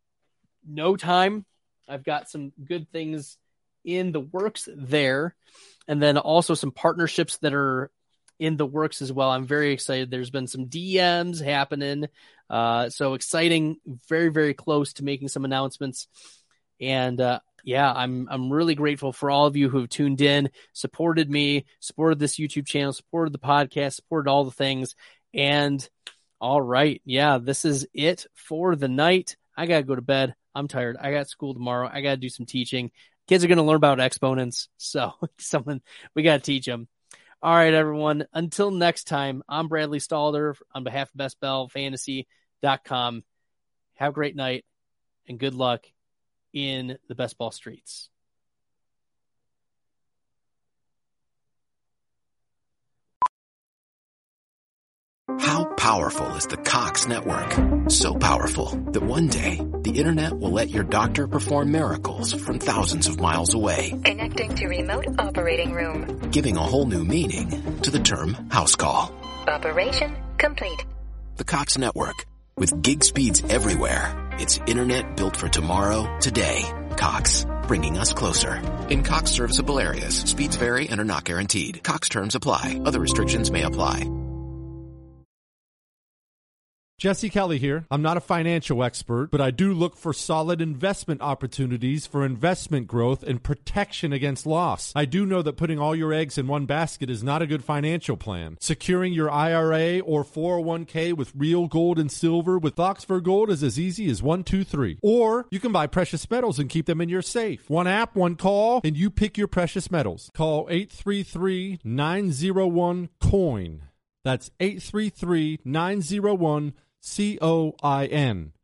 no time. I've got some good things in the works there, and then also some partnerships that are in the works as well. I'm very excited. There's been some DMs happening. So exciting, very, very close to making some announcements. And yeah, I'm really grateful for all of you who have tuned in, supported me, supported this YouTube channel, supported the podcast, supported all the things. And all right. Yeah, this is it for the night. I got to go to bed. I'm tired. I got school tomorrow. I got to do some teaching. Kids are going to learn about exponents. So we got to teach them. All right, everyone. Until next time, I'm Bradley Stalder on behalf of BestBallFantasy.com. Have a great night and good luck in the best ball streets. How powerful is the Cox Network? So powerful that one day the internet will let your doctor perform miracles from thousands of miles away. Connecting to remote operating room. Giving a whole new meaning to the term house call. Operation complete. The Cox Network. With gig speeds everywhere, it's internet built for tomorrow, today. Cox, bringing us closer. In Cox serviceable areas, speeds vary and are not guaranteed. Cox terms apply. Other restrictions may apply. Jesse Kelly here. I'm not a financial expert, but I do look for solid investment opportunities for investment growth and protection against loss. I do know that putting all your eggs in one basket is not a good financial plan. Securing your IRA or 401k with real gold and silver with Oxford Gold is as easy as 1, 2, 3. Or you can buy precious metals and keep them in your safe. One app, one call, and you pick your precious metals. Call 833-901-COIN. That's 833-901-COIN.